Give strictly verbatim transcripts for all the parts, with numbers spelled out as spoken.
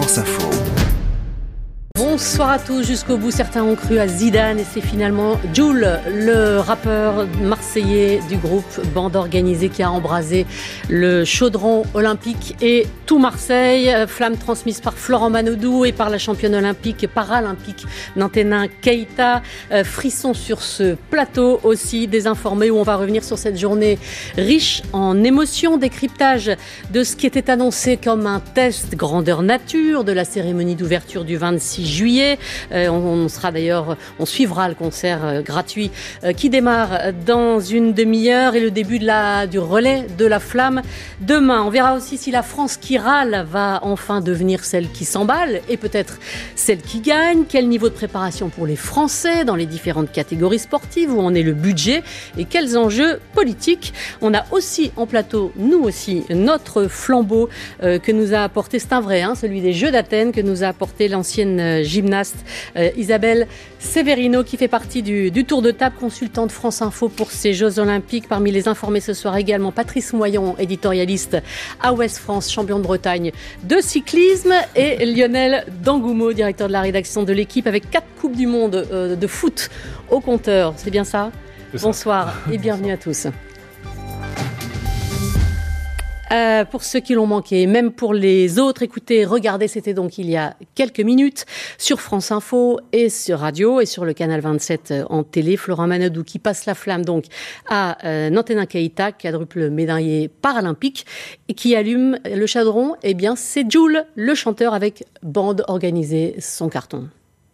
France Info. Bonsoir à tous. Jusqu'au bout, certains ont cru à Zidane et c'est finalement Jul, le rappeur marseillais du groupe Bande Organisée, qui a embrasé le chaudron olympique et tout Marseille. Flamme transmise par Florent Manodou et par la championne olympique paralympique Nantenin Keita. Frisson sur ce plateau aussi, désinformé, où on va revenir sur cette journée riche en émotions. Décryptage de ce qui était annoncé comme un test grandeur nature de la cérémonie d'ouverture du vingt-six juillet. Euh, on, on sera d'ailleurs, on suivra le concert euh, gratuit euh, qui démarre dans une demi-heure et le début de la, du relais de la flamme demain. On verra aussi si la France qui râle va enfin devenir celle qui s'emballe et peut-être celle qui gagne. Quel niveau de préparation pour les Français dans les différentes catégories sportives, où en est le budget et quels enjeux politiques. On a aussi en plateau, nous aussi, notre flambeau euh, que nous a apporté, c'est un vrai, hein, celui des Jeux d'Athènes, que nous a apporté l'ancienne euh, gymnaste euh, Isabelle Severino, qui fait partie du, du tour de table, consultante France Info pour ces Jeux Olympiques. Parmi les informés ce soir également Patrice Moyon, éditorialiste à Ouest France, champion de Bretagne de cyclisme, et Lionel Dangoumo, directeur de la rédaction de l'Équipe, avec quatre Coupes du Monde euh, de foot au compteur. C'est bien ça ? C'est Bonsoir ça. Et bienvenue à tous. Euh, pour ceux qui l'ont manqué, même pour les autres, écoutez, regardez, c'était donc il y a quelques minutes sur France Info et sur radio et sur le canal vingt-sept en télé. Florent Manodou qui passe la flamme donc à euh, Nantenin Keita, quadruple médaillé paralympique, et qui allume le chaudron. Eh bien, c'est Jul, le chanteur avec Bande Organisée, son carton.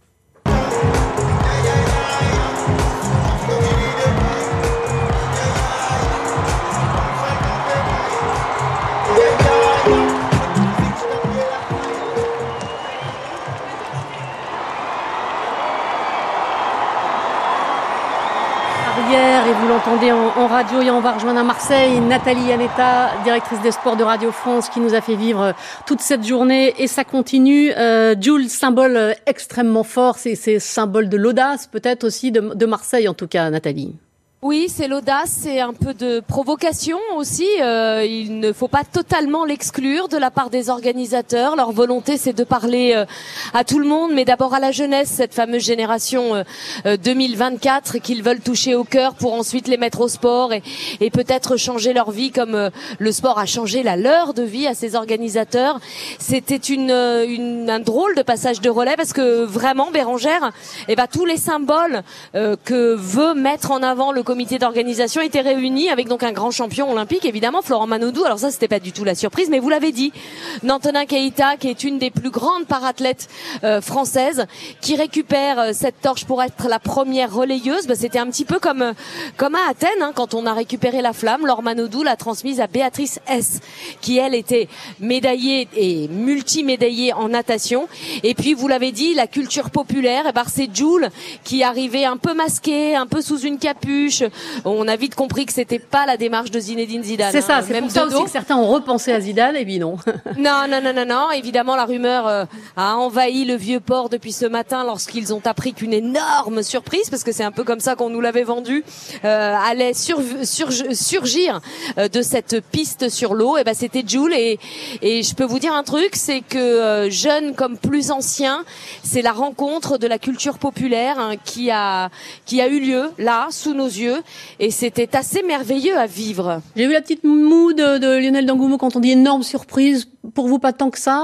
Et vous l'entendez en, en radio, et on va rejoindre à Marseille Nathalie Yanetta, directrice des sports de Radio France, qui nous a fait vivre toute cette journée, et ça continue. Euh, Jul, symbole extrêmement fort, c'est, c'est symbole de l'audace peut-être aussi de, de Marseille en tout cas, Nathalie. Oui, c'est l'audace, c'est un peu de provocation aussi. Euh, il ne faut pas totalement l'exclure de la part des organisateurs. Leur volonté, c'est de parler euh, à tout le monde, mais d'abord à la jeunesse, cette fameuse génération euh, euh, deux mille vingt-quatre qu'ils veulent toucher au cœur pour ensuite les mettre au sport et, et peut-être changer leur vie comme euh, le sport a changé la leur de vie à ces organisateurs. C'était une, une un drôle de passage de relais, parce que vraiment, Bérangère, eh ben, tous les symboles euh, que veut mettre en avant le comité d'organisation était réuni, avec donc un grand champion olympique, évidemment, Florent Manodou. Alors ça, c'était pas du tout la surprise, mais vous l'avez dit, Nantenin Keita, qui est une des plus grandes parathlètes euh, françaises, qui récupère euh, cette torche pour être la première relayeuse. Bah, c'était un petit peu comme euh, comme à Athènes, hein, quand on a récupéré la flamme. Laure Manodou l'a transmise à Béatrice Hess, qui elle était médaillée et multimédaillée en natation. Et puis vous l'avez dit, la culture populaire, et bah, c'est Jul qui arrivait un peu masqué, un peu sous une capuche. On a vite compris que c'était pas la démarche de Zinedine Zidane. C'est ça, hein, c'est même pour ça dos. aussi que certains ont repensé à Zidane, et puis non. non, non, non, non, non. Évidemment, la rumeur euh, a envahi le vieux port depuis ce matin, lorsqu'ils ont appris qu'une énorme surprise, parce que c'est un peu comme ça qu'on nous l'avait vendu, euh, allait sur, sur, surgir euh, de cette piste sur l'eau. Et ben, c'était Jul, et, et je peux vous dire un truc, c'est que euh, jeune comme plus ancien, c'est la rencontre de la culture populaire, hein, qui a qui a eu lieu là, sous nos yeux. Et c'était assez merveilleux à vivre. J'ai vu la petite moue de, de Lionel Dangoumo quand on dit énorme surprise. Pour vous, pas tant que ça ?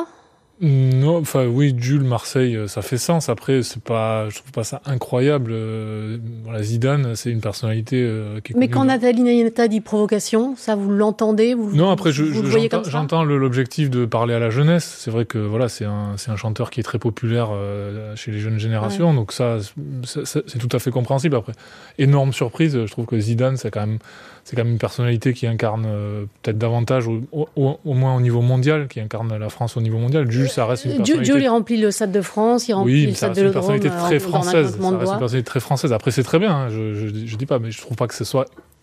Non, enfin oui, Jul, Marseille, ça fait sens. Après, c'est pas, je trouve pas ça incroyable. Euh, voilà, Zidane, c'est une personnalité euh, qui est Mais connue. quand Nathalie Yanetta dit provocation, ça vous l'entendez, vous, Non, après, je, vous je, le voyez j'entends, comme ça ? j'entends le, l'objectif de parler à la jeunesse. C'est vrai que voilà, c'est un, c'est un chanteur qui est très populaire euh, chez les jeunes générations, ouais. Donc ça, c'est, c'est tout à fait compréhensible. Après, énorme surprise, je trouve que Zidane, c'est quand même. C'est quand même une personnalité qui incarne euh, peut-être davantage, au, au, au moins au niveau mondial, qui incarne la France au niveau mondial. Jules, ça reste une personnalité... Jules, il remplit le Stade de France, il remplit oui, le Stade de l'Odrome. Oui, mais ça reste une personnalité très française. Ça reste une personnalité très française. Après, c'est très bien, hein, je, je, je dis pas, mais je trouve pas que ce soit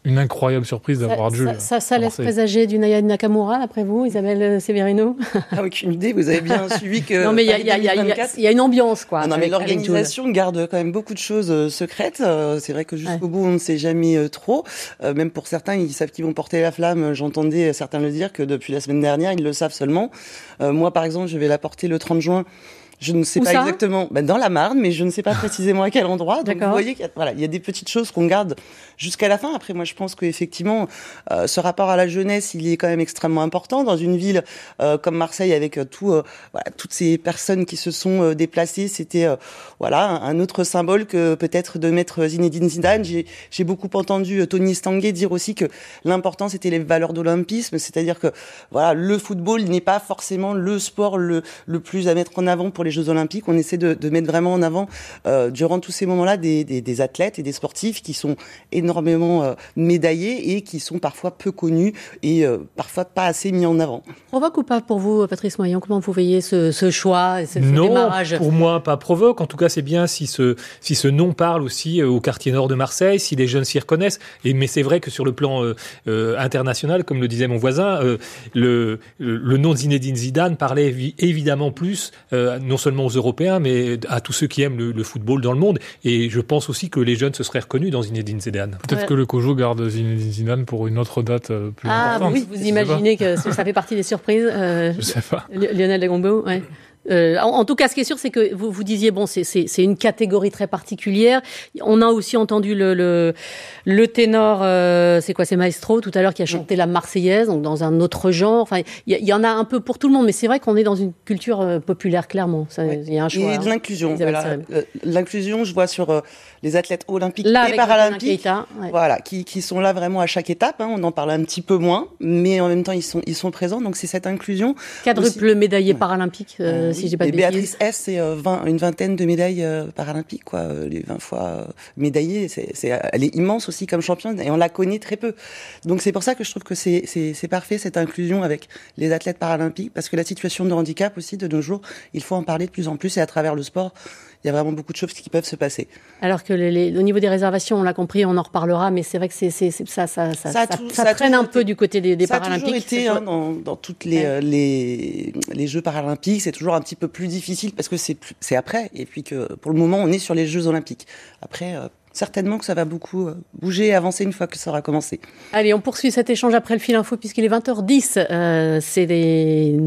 une incroyable surprise d'avoir ça, Jules. Ça, ça, ça laisse présager du Naya Nakamura, d'après vous, Isabelle Severino? Ah, aucune idée, vous avez bien suivi que... Non, mais il y a, y, a, y, a, y a une ambiance, quoi. Ah, non, mais l'organisation garde quand même beaucoup de choses euh, secrètes. Euh, c'est vrai que jusqu'au ouais. bout, on ne sait jamais euh, trop. Euh, même pour certains, ils savent qu'ils vont porter la flamme. J'entendais certains le dire que depuis la semaine dernière, ils le savent seulement. Euh, moi, par exemple, je vais la porter le trente juin. Je ne sais Où pas ça exactement, ben dans la Marne, mais je ne sais pas précisément à quel endroit. Donc vous voyez qu'il y a, voilà, il y a des petites choses qu'on garde jusqu'à la fin. Après, moi, je pense qu'effectivement, euh, ce rapport à la jeunesse, il est quand même extrêmement important dans une ville euh, comme Marseille, avec euh, tout, euh, voilà, toutes ces personnes qui se sont euh, déplacées. C'était euh, voilà un autre symbole que peut-être de mettre Zinedine Zidane. J'ai, j'ai beaucoup entendu euh, Tony Estanguet dire aussi que l'important c'était les valeurs d'olympisme, c'est-à-dire que voilà, le football n'est pas forcément le sport le le plus à mettre en avant pour les Jeux Olympiques. On essaie de, de mettre vraiment en avant euh, durant tous ces moments-là des, des, des athlètes et des sportifs qui sont énormément euh, médaillés et qui sont parfois peu connus et euh, parfois pas assez mis en avant. Provoque ou pas pour vous, Patrice Moyon? Comment vous voyez ce, ce choix et ce, ce non, démarrage? Non, pour moi, pas provoque. En tout cas, c'est bien si ce, si ce nom parle aussi au quartier nord de Marseille, si les jeunes s'y reconnaissent. Et, mais c'est vrai que sur le plan euh, euh, international, comme le disait mon voisin, euh, le, le nom de Zinedine Zidane parlait évi- évidemment plus euh, non seulement aux Européens, mais à tous ceux qui aiment le, le football dans le monde. Et je pense aussi que les jeunes se seraient reconnus dans Zinedine Zidane. Peut-être ouais. que le COJO garde Zinedine Zidane pour une autre date plus ah, importante. Oui, vous imaginez que ça fait partie des surprises euh, Je sais pas. Lionel Dagombo, ouais. Euh, en, en tout cas, ce qui est sûr, c'est que vous, vous disiez, bon, c'est, c'est, c'est une catégorie très particulière. On a aussi entendu le, le, le ténor, euh, c'est quoi, c'est Maestro, tout à l'heure, qui a chanté la Marseillaise, donc dans un autre genre. Enfin, il y, y en a un peu pour tout le monde, mais c'est vrai qu'on est dans une culture euh, populaire, clairement. Il ouais. y a un choix. Et de l'inclusion. Hein, voilà. euh, l'inclusion, je vois sur euh, les athlètes olympiques là, et paralympiques, Keita, ouais. voilà, qui, qui sont là vraiment à chaque étape. Hein, on en parle un petit peu moins, mais en même temps, ils sont, ils sont présents. Donc, c'est cette inclusion. Quadruple aussi... médaillé ouais. paralympique. Euh, Si j'ai pas de et Béatrice S, c'est euh, vingt, une vingtaine de médailles euh, paralympiques, quoi. Euh, les vingt fois euh, médaillées, c'est, c'est, elle est immense aussi comme championne et on la connaît très peu. Donc c'est pour ça que je trouve que c'est, c'est, c'est parfait cette inclusion avec les athlètes paralympiques, parce que la situation de handicap aussi de nos jours, il faut en parler de plus en plus et à travers le sport, il y a vraiment beaucoup de choses qui peuvent se passer. Alors que les, les, au niveau des réservations, on l'a compris, on en reparlera, mais c'est vrai que c'est, c'est, c'est ça, ça, ça, ça, tout, ça, ça traîne un été, peu du côté des, des ça Paralympiques. Ça a toujours été hein, dans, dans toutes les, ouais. euh, les, les Jeux Paralympiques, c'est toujours un petit peu plus difficile parce que c'est, plus, c'est après, et puis que pour le moment, on est sur les Jeux Olympiques. Après, euh, certainement que ça va beaucoup euh, bouger et avancer une fois que ça aura commencé. Allez, on poursuit cet échange après le fil info puisqu'il est vingt heures dix. Euh, c'est des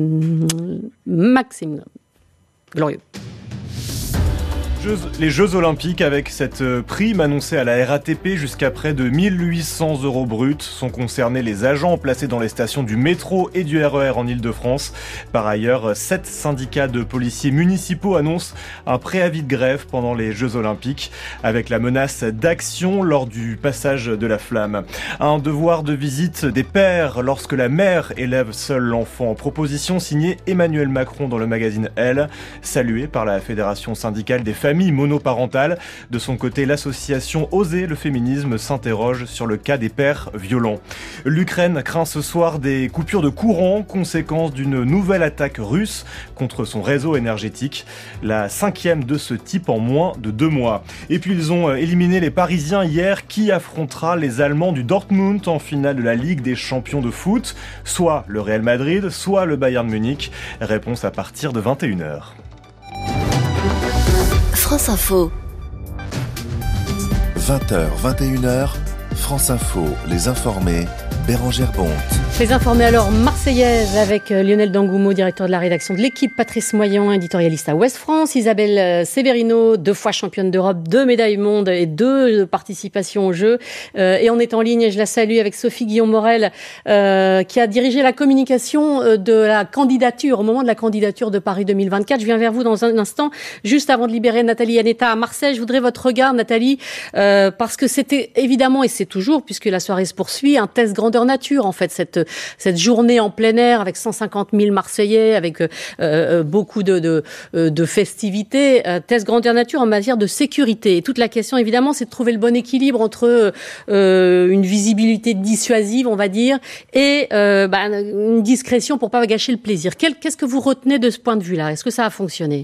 Maxime Glorieux. Les Jeux Olympiques avec cette prime annoncée à la R A T P jusqu'à près de mille huit cents euros bruts sont concernés les agents placés dans les stations du métro et du R E R en Ile-de-France. Par ailleurs, sept syndicats de policiers municipaux annoncent un préavis de grève pendant les Jeux Olympiques avec la menace d'action lors du passage de la flamme. Un devoir de visite des pères lorsque la mère élève seul l'enfant. Proposition signée Emmanuel Macron dans le magazine Elle, saluée par la Fédération syndicale des familles monoparentale. De son côté, l'association Oser le féminisme s'interroge sur le cas des pères violents. L'Ukraine craint ce soir des coupures de courant, conséquence d'une nouvelle attaque russe contre son réseau énergétique, la cinquième de ce type en moins de deux mois. Et puis ils ont éliminé les Parisiens hier. Qui affrontera les Allemands du Dortmund en finale de la Ligue des champions de foot? Soit le Real Madrid, soit le Bayern Munich. Réponse à partir de vingt et une heures. France Info. vingt heures, vingt et une heures, France Info, les informés, Bérangère Bonte. Les informés alors marseillaise avec Lionel Dangoumo, directeur de la rédaction de l'Équipe, Patrice Moyon, éditorialiste à Ouest France, Isabelle Severino, deux fois championne d'Europe, deux médailles monde et deux participations aux Jeux. Euh, et on est en ligne, et je la salue, avec Sophie Guillaume-Morel, euh, qui a dirigé la communication de la candidature, au moment de la candidature de Paris deux mille vingt-quatre. Je viens vers vous dans un instant, juste avant de libérer Nathalie Anetta à Marseille. Je voudrais votre regard, Nathalie, euh, parce que c'était évidemment, et c'est toujours, puisque la soirée se poursuit, un test grandeur nature, en fait, cette cette journée en plein air avec cent cinquante mille Marseillais, avec euh, beaucoup de, de, de festivités, euh, test grandeur nature en matière de sécurité. Et toute la question, évidemment, c'est de trouver le bon équilibre entre euh, une visibilité dissuasive, on va dire, et euh, bah, une discrétion pour pas gâcher le plaisir. Quel, qu'est-ce que vous retenez de ce point de vue-là? Est-ce que ça a fonctionné?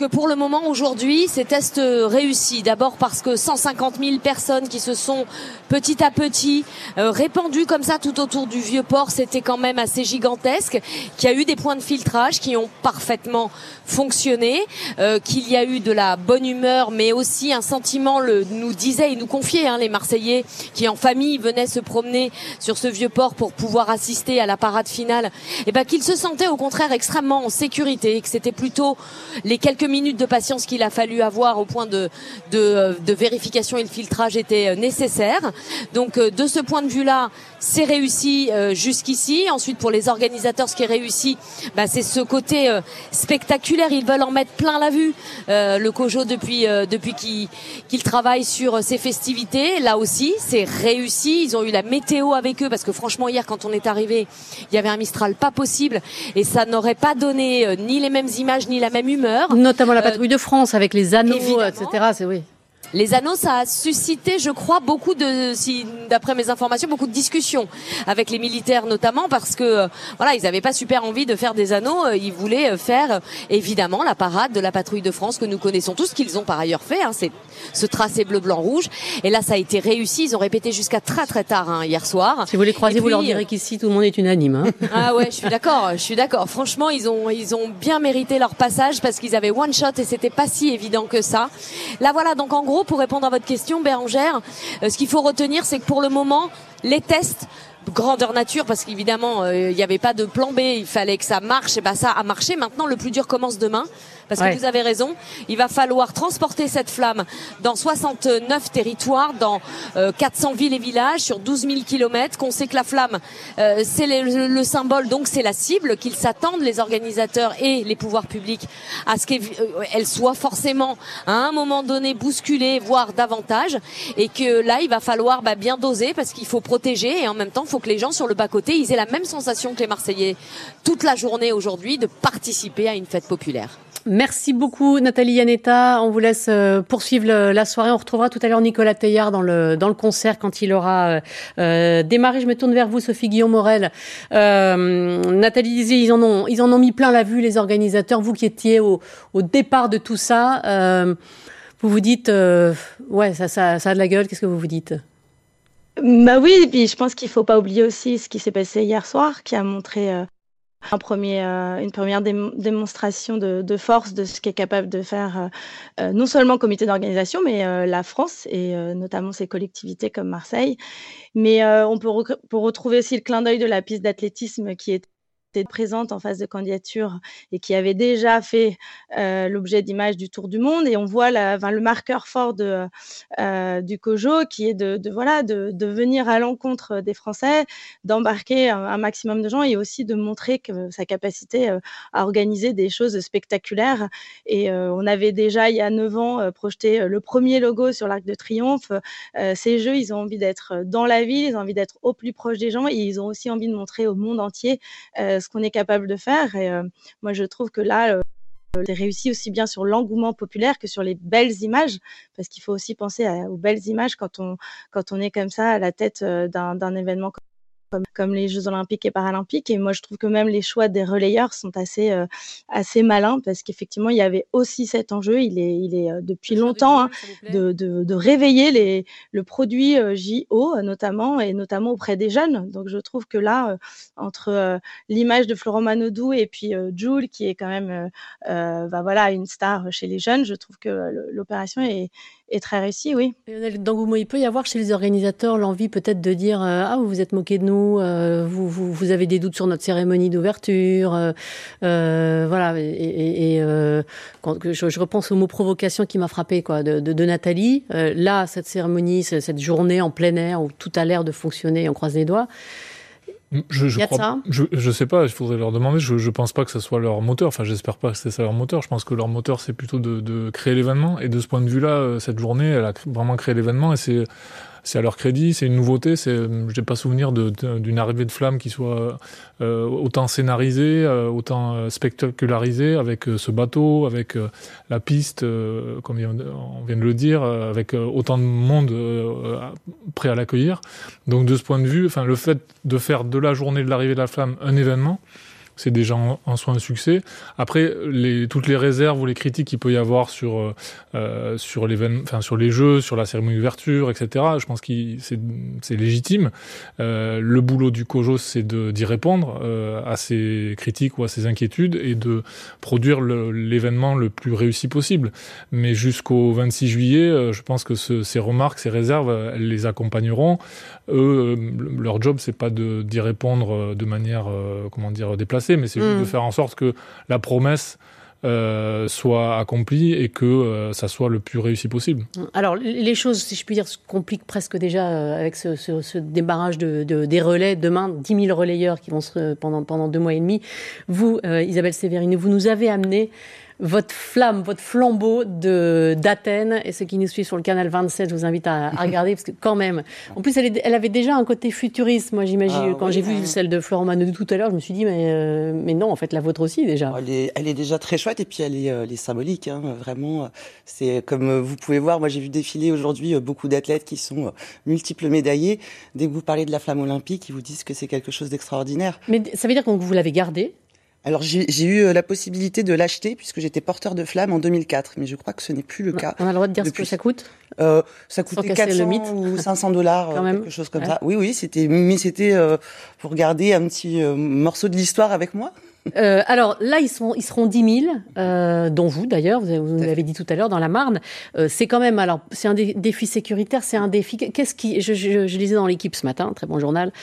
que pour le moment, aujourd'hui, ces tests réussis. D'abord parce que cent cinquante mille personnes qui se sont petit à petit euh, répandues comme ça tout autour du Vieux-Port, c'était quand même assez gigantesque. Qu'il y a eu des points de filtrage qui ont parfaitement fonctionné, euh, qu'il y a eu de la bonne humeur, mais aussi un sentiment, le, nous disaient et nous confiaient hein, les Marseillais qui en famille venaient se promener sur ce Vieux-Port pour pouvoir assister à la parade finale, et ben qu'ils se sentaient au contraire extrêmement en sécurité, et que c'était plutôt les quelques minutes de patience qu'il a fallu avoir au point de, de, de vérification et le filtrage étaient nécessaires. Donc de ce point de vue-là, c'est réussi euh, jusqu'ici. Ensuite, pour les organisateurs, ce qui est réussi, bah, c'est ce côté euh, spectaculaire. Ils veulent en mettre plein la vue. Euh, le COJO, depuis euh, depuis qu'il qu'il travaille sur euh, ces festivités, là aussi, c'est réussi. Ils ont eu la météo avec eux, parce que franchement, hier, quand on est arrivé, il y avait un Mistral pas possible, et ça n'aurait pas donné euh, ni les mêmes images, ni la même humeur. Notamment la patrouille euh, de France, avec les anneaux, évidemment. et cetera. C'est oui. Les anneaux, ça a suscité, je crois, beaucoup de, si, d'après mes informations, beaucoup de discussions avec les militaires notamment, parce que euh, voilà, ils n'avaient pas super envie de faire des anneaux. Euh, ils voulaient faire euh, évidemment la parade de la patrouille de France que nous connaissons tous, qu'ils ont par ailleurs fait. Hein, c'est ce tracé bleu, blanc, rouge. Et là, ça a été réussi. Ils ont répété jusqu'à très très tard hein, hier soir. Si vous les croisez, puis, vous leur direz qu'ici tout le monde est unanime. Hein. Ah ouais, je suis d'accord. Je suis d'accord. Franchement, ils ont ils ont bien mérité leur passage, parce qu'ils avaient one shot et c'était pas si évident que ça. Là, voilà. Donc en gros, pour répondre à votre question, Bérangère, euh, ce qu'il faut retenir, c'est que pour le moment, les tests grandeur nature, parce qu'évidemment il euh, n'y avait pas de plan B, il fallait que ça marche, et ben ça a marché. Maintenant le plus dur commence demain, parce ouais. que vous avez raison, il va falloir transporter cette flamme dans soixante-neuf territoires, dans euh, quatre cents villes et villages, sur douze mille kilomètres, qu'on sait que la flamme euh, c'est le, le symbole, donc c'est la cible, qu'ils s'attendent, les organisateurs et les pouvoirs publics, à ce qu'elle soit forcément à un moment donné bousculée, voire davantage, et que là il va falloir bah, bien doser, parce qu'il faut protéger, et en même temps il faut que les gens sur le bas-côté ils aient la même sensation que les Marseillais toute la journée aujourd'hui, de participer à une fête populaire. Merci beaucoup Nathalie Iannetta. On vous laisse poursuivre la soirée. On retrouvera tout à l'heure Nicolas Teilhard dans le dans le concert quand il aura euh, démarré. Je me tourne vers vous, Sophie Guillaume-Morel. Euh, Nathalie disait ils en ont ils en ont mis plein la vue, les organisateurs. Vous qui étiez au au départ de tout ça, euh, vous vous dites euh, ouais ça ça ça a de la gueule. Qu'est-ce que vous vous dites? Bah oui, et puis je pense qu'il faut pas oublier aussi ce qui s'est passé hier soir, qui a montré euh, un premier, euh, une première dé- démonstration de, de force de ce qu'est capable de faire euh, non seulement le comité d'organisation, mais euh, la France, et euh, notamment ses collectivités comme Marseille. Mais euh, on peut, rec- peut retrouver aussi le clin d'œil de la piste d'athlétisme qui est présente en phase de candidature et qui avait déjà fait euh, l'objet d'images du Tour du Monde, et on voit la, enfin, le marqueur fort de, euh, du COJO qui est de, de, voilà, de, de venir à l'encontre des Français, d'embarquer un, un maximum de gens, et aussi de montrer que sa capacité euh, à organiser des choses spectaculaires. Et euh, on avait déjà il y a neuf ans euh, projeté le premier logo sur l'Arc de Triomphe. Euh, ces Jeux, ils ont envie d'être dans la ville, ils ont envie d'être au plus proche des gens, et ils ont aussi envie de montrer au monde entier euh, ce qu'on est capable de faire. Et euh, moi je trouve que là euh, c'est réussi aussi bien sur l'engouement populaire que sur les belles images, parce qu'il faut aussi penser à, aux belles images quand on quand on est comme ça à la tête euh, d'un, d'un événement comme Comme, comme les Jeux Olympiques et Paralympiques. Et moi, je trouve que même les choix des relayeurs sont assez, euh, assez malins, parce qu'effectivement, il y avait aussi cet enjeu. Il est, il est euh, depuis longtemps hein, de, de, de réveiller les, le produit euh, J O, notamment, et notamment auprès des jeunes. Donc, je trouve que là, euh, entre euh, l'image de Florent Manodou et puis euh, Jules, qui est quand même euh, euh, bah, voilà, une star chez les jeunes, je trouve que euh, l'opération est, est très réussie, oui. D'engouement, il peut y avoir chez les organisateurs l'envie peut-être de dire euh, ah, vous vous êtes moqué de nous, Euh, vous, vous, vous avez des doutes sur notre cérémonie d'ouverture, euh, euh, voilà. Et, et, et euh, quand je, je repense au mot provocation qui m'a frappé, quoi, de, de, de Nathalie. Euh, là, cette cérémonie, cette journée en plein air où tout a l'air de fonctionner, on croise les doigts. Je, je, crois, je, je sais pas, il faudrait leur demander. Je, je pense pas que ce soit leur moteur. Enfin, j'espère pas que c'est ça leur moteur. Je pense que leur moteur, c'est plutôt de, de créer l'événement. Et de ce point de vue-là, cette journée, elle a vraiment créé l'événement, et c'est c'est à leur crédit, c'est une nouveauté. C'est, je n'ai pas souvenir de, de, d'une arrivée de flamme qui soit euh, autant scénarisée, euh, autant euh, spectacularisée, avec euh, ce bateau, avec euh, la piste, euh, comme on vient de le dire, euh, avec euh, autant de monde euh, prêt à l'accueillir. Donc de ce point de vue, enfin le fait de faire de la journée de l'arrivée de la flamme un événement, c'est déjà en, en soi un succès. Après, les, toutes les réserves ou les critiques qu'il peut y avoir sur euh, sur l'événement, enfin sur les jeux, sur la cérémonie d'ouverture, et cetera. Je pense que c'est, c'est légitime. Euh, le boulot du COJO, c'est de, d'y répondre euh, à ces critiques ou à ces inquiétudes et de produire le, l'événement le plus réussi possible. Mais jusqu'au vingt-six juillet, euh, je pense que ce, ces remarques, ces réserves, elles les accompagneront. Eux, leur job, c'est pas de, d'y répondre de manière, euh, comment dire, déplacée, mais c'est mmh. juste de faire en sorte que la promesse Euh, soit accompli et que euh, ça soit le plus réussi possible. Alors, les choses, si je puis dire, se compliquent presque déjà euh, avec ce, ce, ce démarrage de, de, des relais. Demain, dix mille relayeurs qui vont se, pendant, pendant deux mois et demi. Vous, euh, Isabelle Séverino, vous nous avez amené votre flamme, votre flambeau de, d'Athènes. Et ceux qui nous suivent sur le canal vingt-sept, je vous invite à, à regarder, parce que quand même... En plus, elle, est, elle avait déjà un côté futuriste, moi, j'imagine. Ah, quand oui, j'ai oui. vu celle de Florent Manodou tout à l'heure, je me suis dit, mais, euh, mais non, en fait, la vôtre aussi, déjà. Elle est, elle est déjà très chouette, et puis elle est, elle est symbolique, hein, vraiment. C'est comme vous pouvez voir, moi, j'ai vu défiler aujourd'hui beaucoup d'athlètes qui sont multiples médaillés. Dès que vous parlez de la flamme olympique, ils vous disent que c'est quelque chose d'extraordinaire. Mais ça veut dire que vous l'avez gardée ? Alors j'ai, j'ai eu la possibilité de l'acheter puisque j'étais porteur de flamme en deux mille quatre, mais je crois que ce n'est plus le cas. On a le droit de dire depuis... ce que ça coûte euh, Ça coûtait quatre cents ou cinq cents dollars, quelque chose comme ouais. ça. Oui, oui, c'était, mais c'était euh, pour garder un petit euh, morceau de l'histoire avec moi. Euh, alors là, ils, sont, ils seront dix mille, euh, dont vous d'ailleurs, vous, vous nous l'avez dit tout à l'heure, dans la Marne. Euh, c'est quand même, alors, c'est un dé- défi sécuritaire, c'est un défi. Qu'est-ce qui, je, je, je lisais dans l'Équipe ce matin, très bon journal,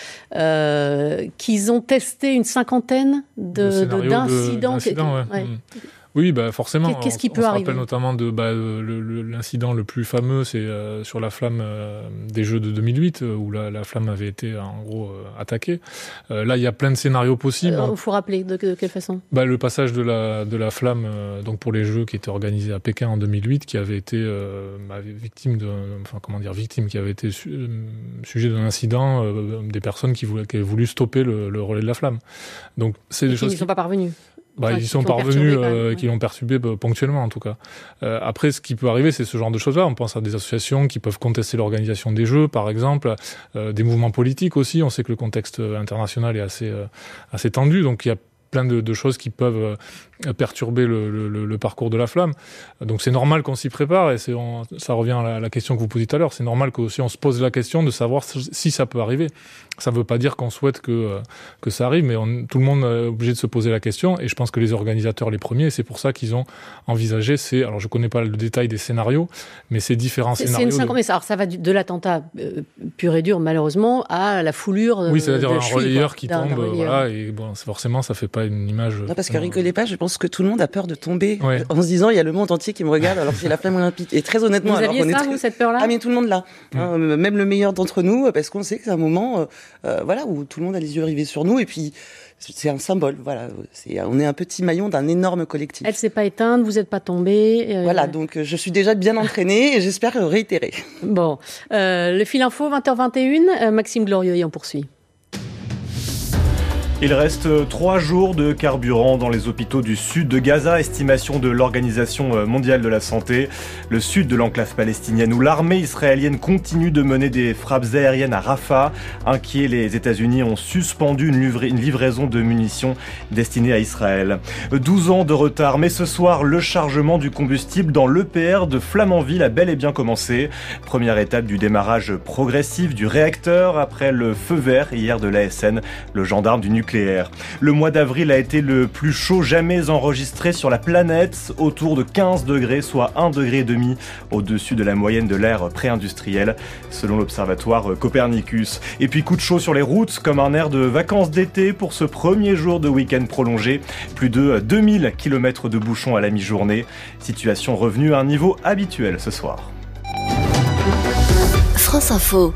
euh, qu'ils ont testé une cinquantaine de, de, d'incidents. De, d'incidents ouais. Ouais. Mmh. Oui, bah forcément. Qu'est-ce qui on, peut on se arriver ? rappelle notamment de bah, le, le, l'incident le plus fameux, c'est euh, sur la flamme euh, des Jeux de deux mille huit, euh, où la, la flamme avait été en gros euh, attaquée. Euh, là, il y a plein de scénarios possibles. Il euh, faut rappeler de, de quelle façon ? Bah, le passage de la de la flamme, euh, donc pour les Jeux qui étaient organisés à Pékin en deux mille huit, qui avait été euh, bah, victime de, enfin comment dire, victime, qui avait été su, euh, sujet d'un incident, euh, des personnes qui voulaient, qui avaient voulu stopper le, le relais de la flamme. Donc c'est des Et choses qui ne sont pas parvenus. Bah, enfin, ils y sont parvenus, euh, qui l'ont perturbé ponctuellement en tout cas. Euh, après, ce qui peut arriver, c'est ce genre de choses-là. On pense à des associations qui peuvent contester l'organisation des Jeux, par exemple, euh, des mouvements politiques aussi. On sait que le contexte international est assez euh, assez tendu, donc il y a plein de, de choses qui peuvent euh, perturber le, le, le parcours de la flamme. Donc c'est normal qu'on s'y prépare, et c'est, on, ça revient à la, à la question que vous posiez tout à l'heure. C'est normal qu'aussi on se pose la question de savoir si, si ça peut arriver. Ça ne veut pas dire qu'on souhaite que, euh, que ça arrive, mais on, tout le monde est obligé de se poser la question, et je pense que les organisateurs les premiers, c'est pour ça qu'ils ont envisagé ces, alors je ne connais pas le détail des scénarios, mais ces différents c'est, scénarios. C'est une cinquante, de... Alors ça va de l'attentat euh, pur et dur, malheureusement, à la foulure de Oui, c'est-à-dire de un cheville, relayeur quoi, qui d'un, tombe, d'un voilà, et bon, forcément ça fait pas une image. Non, parce que euh... rigolez pas, je pense que tout le monde a peur de tomber ouais. en se disant il y a le monde entier qui me regarde alors que c'est la flamme olympique. Et très honnêtement, vous alors aviez qu'on ça, est très... vous, cette peur-là ? Ah, mais tout le monde l'a. Mmh. Hein, même le meilleur d'entre nous, parce qu'on sait que c'est un moment, euh, voilà, où tout le monde a les yeux rivés sur nous, et puis c'est un symbole. Voilà, c'est, on est un petit maillon d'un énorme collectif. Elle s'est pas éteinte, vous n'êtes pas tombé. Euh... Voilà, donc je suis déjà bien entraînée et j'espère réitérer. Bon, euh, le fil info, vingt heures vingt et une, euh, Maxime Glorieux y en poursuit. Il reste trois jours de carburant dans les hôpitaux du sud de Gaza, estimation de l'Organisation mondiale de la santé. Le sud de l'enclave palestinienne où l'armée israélienne continue de mener des frappes aériennes à Rafah. Inquiets, les États-Unis ont suspendu une, livra- une livraison de munitions destinée à Israël. douze ans de retard, mais ce soir, le chargement du combustible dans l'E P R de Flamanville a bel et bien commencé. Première étape du démarrage progressif du réacteur après le feu vert hier de l'A S N, le gendarme du nucléaire. Le mois d'avril a été le plus chaud jamais enregistré sur la planète, autour de quinze degrés, soit un virgule cinq degré au-dessus de la moyenne de l'ère pré-industrielle, selon l'observatoire Copernicus. Et puis coup de chaud sur les routes, comme un air de vacances d'été pour ce premier jour de week-end prolongé. Plus de deux mille kilomètres de bouchons à la mi-journée. Situation revenue à un niveau habituel ce soir. France Info.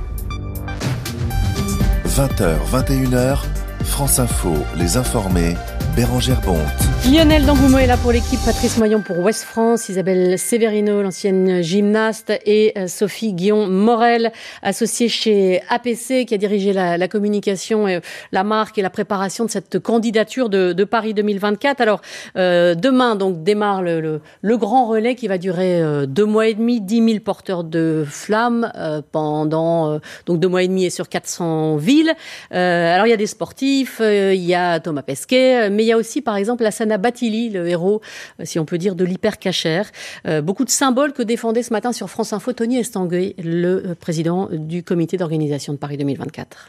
vingt heures, vingt et une heures. France Info, les informés, Bérangère Bonte. Lionel Dangoumo est là pour l'équipe, Patrice Moyon pour Ouest France, Isabelle Séverino, l'ancienne gymnaste, et Sophie Guillon-Morel, associée chez A P C, qui a dirigé la, la communication, et la marque et la préparation de cette candidature de, de Paris deux mille vingt-quatre. Alors, euh, demain, donc, démarre le, le, le grand relais qui va durer euh, deux mois et demi, dix mille porteurs de flammes euh, pendant euh, donc deux mois et demi et sur quatre cents villes. Euh, alors, il y a des sportifs, euh, il y a Thomas Pesquet, mais mais il y a aussi, par exemple, Lassana Bathily, le héros, si on peut dire, de l'hypercachère. Euh, beaucoup de symboles que défendait ce matin sur France Info Tony Estanguet, le président du comité d'organisation de Paris deux mille vingt-quatre.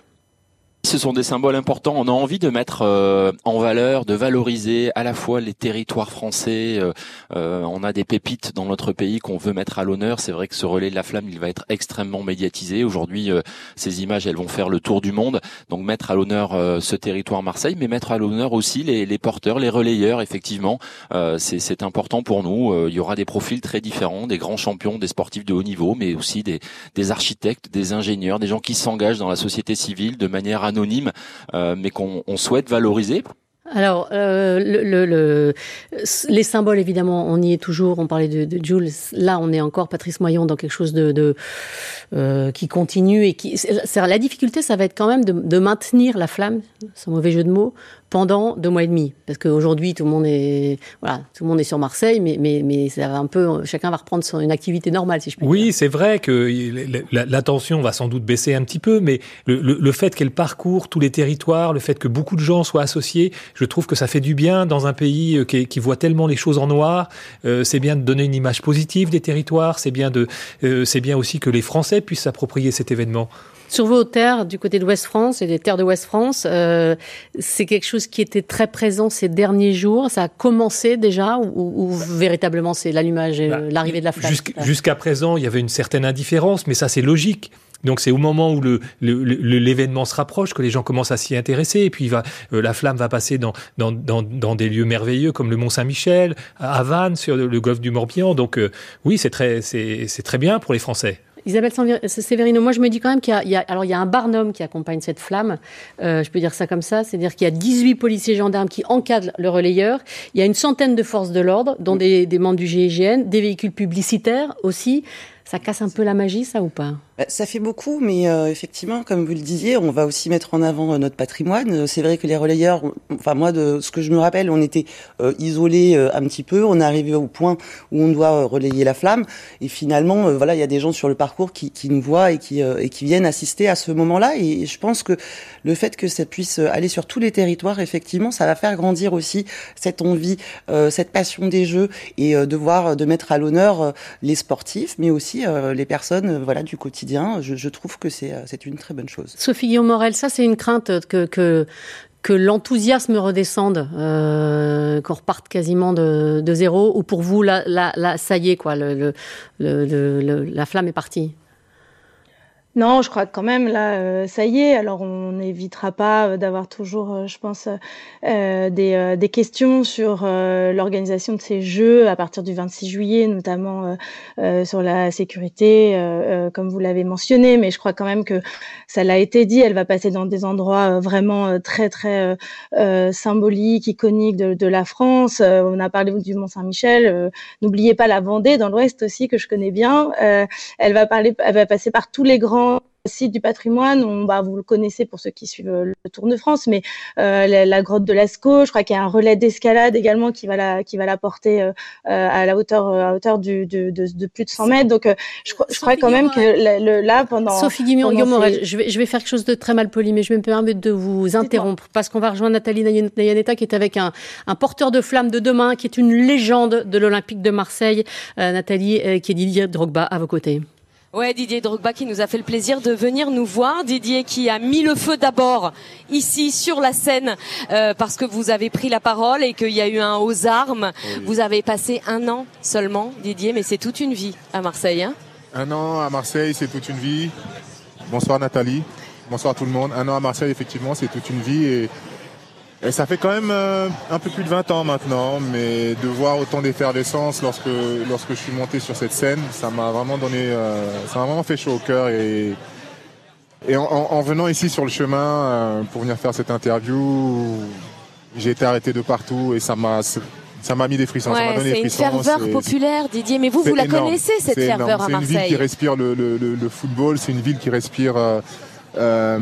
Ce sont des symboles importants. On a envie de mettre euh, en valeur, de valoriser à la fois les territoires français. Euh, euh, on a des pépites dans notre pays qu'on veut mettre à l'honneur. C'est vrai que ce relais de la flamme, il va être extrêmement médiatisé. Aujourd'hui, euh, ces images, elles vont faire le tour du monde. Donc mettre à l'honneur euh, ce territoire Marseille, mais mettre à l'honneur aussi les, les porteurs, les relayeurs. Effectivement, euh, c'est, c'est important pour nous. Euh, il y aura des profils très différents, des grands champions, des sportifs de haut niveau, mais aussi des, des architectes, des ingénieurs, des gens qui s'engagent dans la société civile de manière anonyme. anonyme, euh, mais qu'on on souhaite valoriser. Alors, euh, le, le, le, les symboles, évidemment, on y est toujours. On parlait de, de Jules. Là, on est encore, Patrice Moyon, dans quelque chose de, de euh, qui continue et qui. C'est, la difficulté, ça va être quand même de, de maintenir la flamme, c'est un mauvais jeu de mots, pendant deux mois et demi, parce qu'aujourd'hui tout le monde est voilà, tout le monde est sur Marseille, mais mais mais ça va un peu, chacun va reprendre son une activité normale, si je puis dire. Oui, c'est vrai que la, la tension va sans doute baisser un petit peu, mais le, le, le fait qu'elle parcourt tous les territoires, le fait que beaucoup de gens soient associés, je trouve que ça fait du bien dans un pays qui, qui voit tellement les choses en noir. Euh, c'est bien de donner une image positive des territoires, c'est bien de, euh, c'est bien aussi que les Français puissent s'approprier cet événement. Sur vos terres, du côté de Ouest-France et des terres de Ouest-France, euh, c'est quelque chose qui était très présent ces derniers jours. Ça a commencé déjà ou, ou véritablement c'est l'allumage et bah, l'arrivée de la flamme? Jusqu'à, jusqu'à présent, il y avait une certaine indifférence, mais ça c'est logique. Donc c'est au moment où le, le, le, l'événement se rapproche que les gens commencent à s'y intéresser. Et puis il va, euh, la flamme va passer dans, dans, dans, dans des lieux merveilleux comme le Mont-Saint-Michel, à Vannes, sur le, le golfe du Morbihan. Donc euh, oui, c'est très, c'est, c'est très bien pour les Français. Isabelle Severino, moi je me dis quand même qu'il y a, il y a, alors il y a un Barnum qui accompagne cette flamme, euh, je peux dire ça comme ça, c'est-à-dire qu'il y a dix-huit policiers gendarmes qui encadrent le relayeur, il y a une centaine de forces de l'ordre, dont des, des membres du G I G N, des véhicules publicitaires aussi. Ça casse un peu la magie, ça, ou pas? Ça fait beaucoup, mais euh, effectivement, comme vous le disiez, on va aussi mettre en avant euh, notre patrimoine. C'est vrai que les relayeurs, enfin moi, de ce que je me rappelle, on était euh, isolés euh, un petit peu. On est arrivé au point où on doit euh, relayer la flamme, et finalement, euh, voilà, il y a des gens sur le parcours qui, qui nous voient et qui, euh, et qui viennent assister à ce moment-là. Et je pense que le fait que ça puisse aller sur tous les territoires, effectivement, ça va faire grandir aussi cette envie, euh, cette passion des jeux, et euh, de voir, de mettre à l'honneur euh, les sportifs, mais aussi euh, les personnes, euh, voilà, du quotidien. Je, je trouve que c'est, c'est une très bonne chose. Sophie Guillaume-Morel, ça c'est une crainte que, que, que l'enthousiasme redescende, euh, qu'on reparte quasiment de, de zéro, ou pour vous, là, là, là, ça y est, quoi, le, le, le, le, la flamme est partie? Non, je crois que quand même, là, euh, ça y est. Alors, on n'évitera pas euh, d'avoir toujours, euh, je pense, euh, des, euh, des questions sur euh, l'organisation de ces jeux à partir du vingt-six juillet, notamment euh, euh, sur la sécurité, euh, euh, comme vous l'avez mentionné. Mais je crois quand même que ça l'a été dit, elle va passer dans des endroits euh, vraiment euh, très, très euh, euh, symboliques, iconiques de, de la France. Euh, on a parlé du Mont-Saint-Michel. Euh, n'oubliez pas la Vendée, dans l'Ouest aussi, que je connais bien. Euh, elle va parler, elle va passer par tous les grands site du patrimoine. On, bah, vous le connaissez pour ceux qui suivent le Tour de France, mais euh, la, la grotte de Lascaux, je crois qu'il y a un relais d'escalade également qui va la qui va la porter euh, à la hauteur à hauteur du, de, de, de plus de cent mètres. Donc euh, je, je crois quand même que le, le, là pendant Sophie Guillaume-Morel, ces... je vais je vais faire quelque chose de très mal poli, mais je vais me permettre de vous interrompre parce qu'on va rejoindre Nathalie Nayaneta qui est avec un un porteur de flamme de demain, qui est une légende de l'Olympique de Marseille. Euh, Nathalie, euh, qui est Didier Drogba à vos côtés. Ouais, Didier Drogba qui nous a fait le plaisir de venir nous voir. Didier qui a mis le feu d'abord ici sur la scène euh, parce que vous avez pris la parole et qu'il y a eu un aux armes. Oui. Vous avez passé un an seulement, Didier, mais c'est toute une vie à Marseille. Hein un an à Marseille, c'est toute une vie. Bonsoir Nathalie, bonsoir tout le monde. Un an à Marseille, effectivement, c'est toute une vie et... Et ça fait quand même euh, un peu plus de vingt ans maintenant, mais de voir autant d'effervescence lorsque lorsque je suis monté sur cette scène, ça m'a vraiment donné, euh, ça m'a vraiment fait chaud au cœur. Et, et en, en venant ici sur le chemin euh, pour venir faire cette interview, j'ai été arrêté de partout et ça m'a ça m'a mis des frissons. Ouais, ça m'a donné c'est des frissons. Une ferveur c'est, populaire, Didier. Mais vous, vous la énorme. Connaissez cette c'est ferveur énorme. à Marseille. C'est une ville qui respire le, le, le, le football. C'est une ville qui respire. Euh, Euh,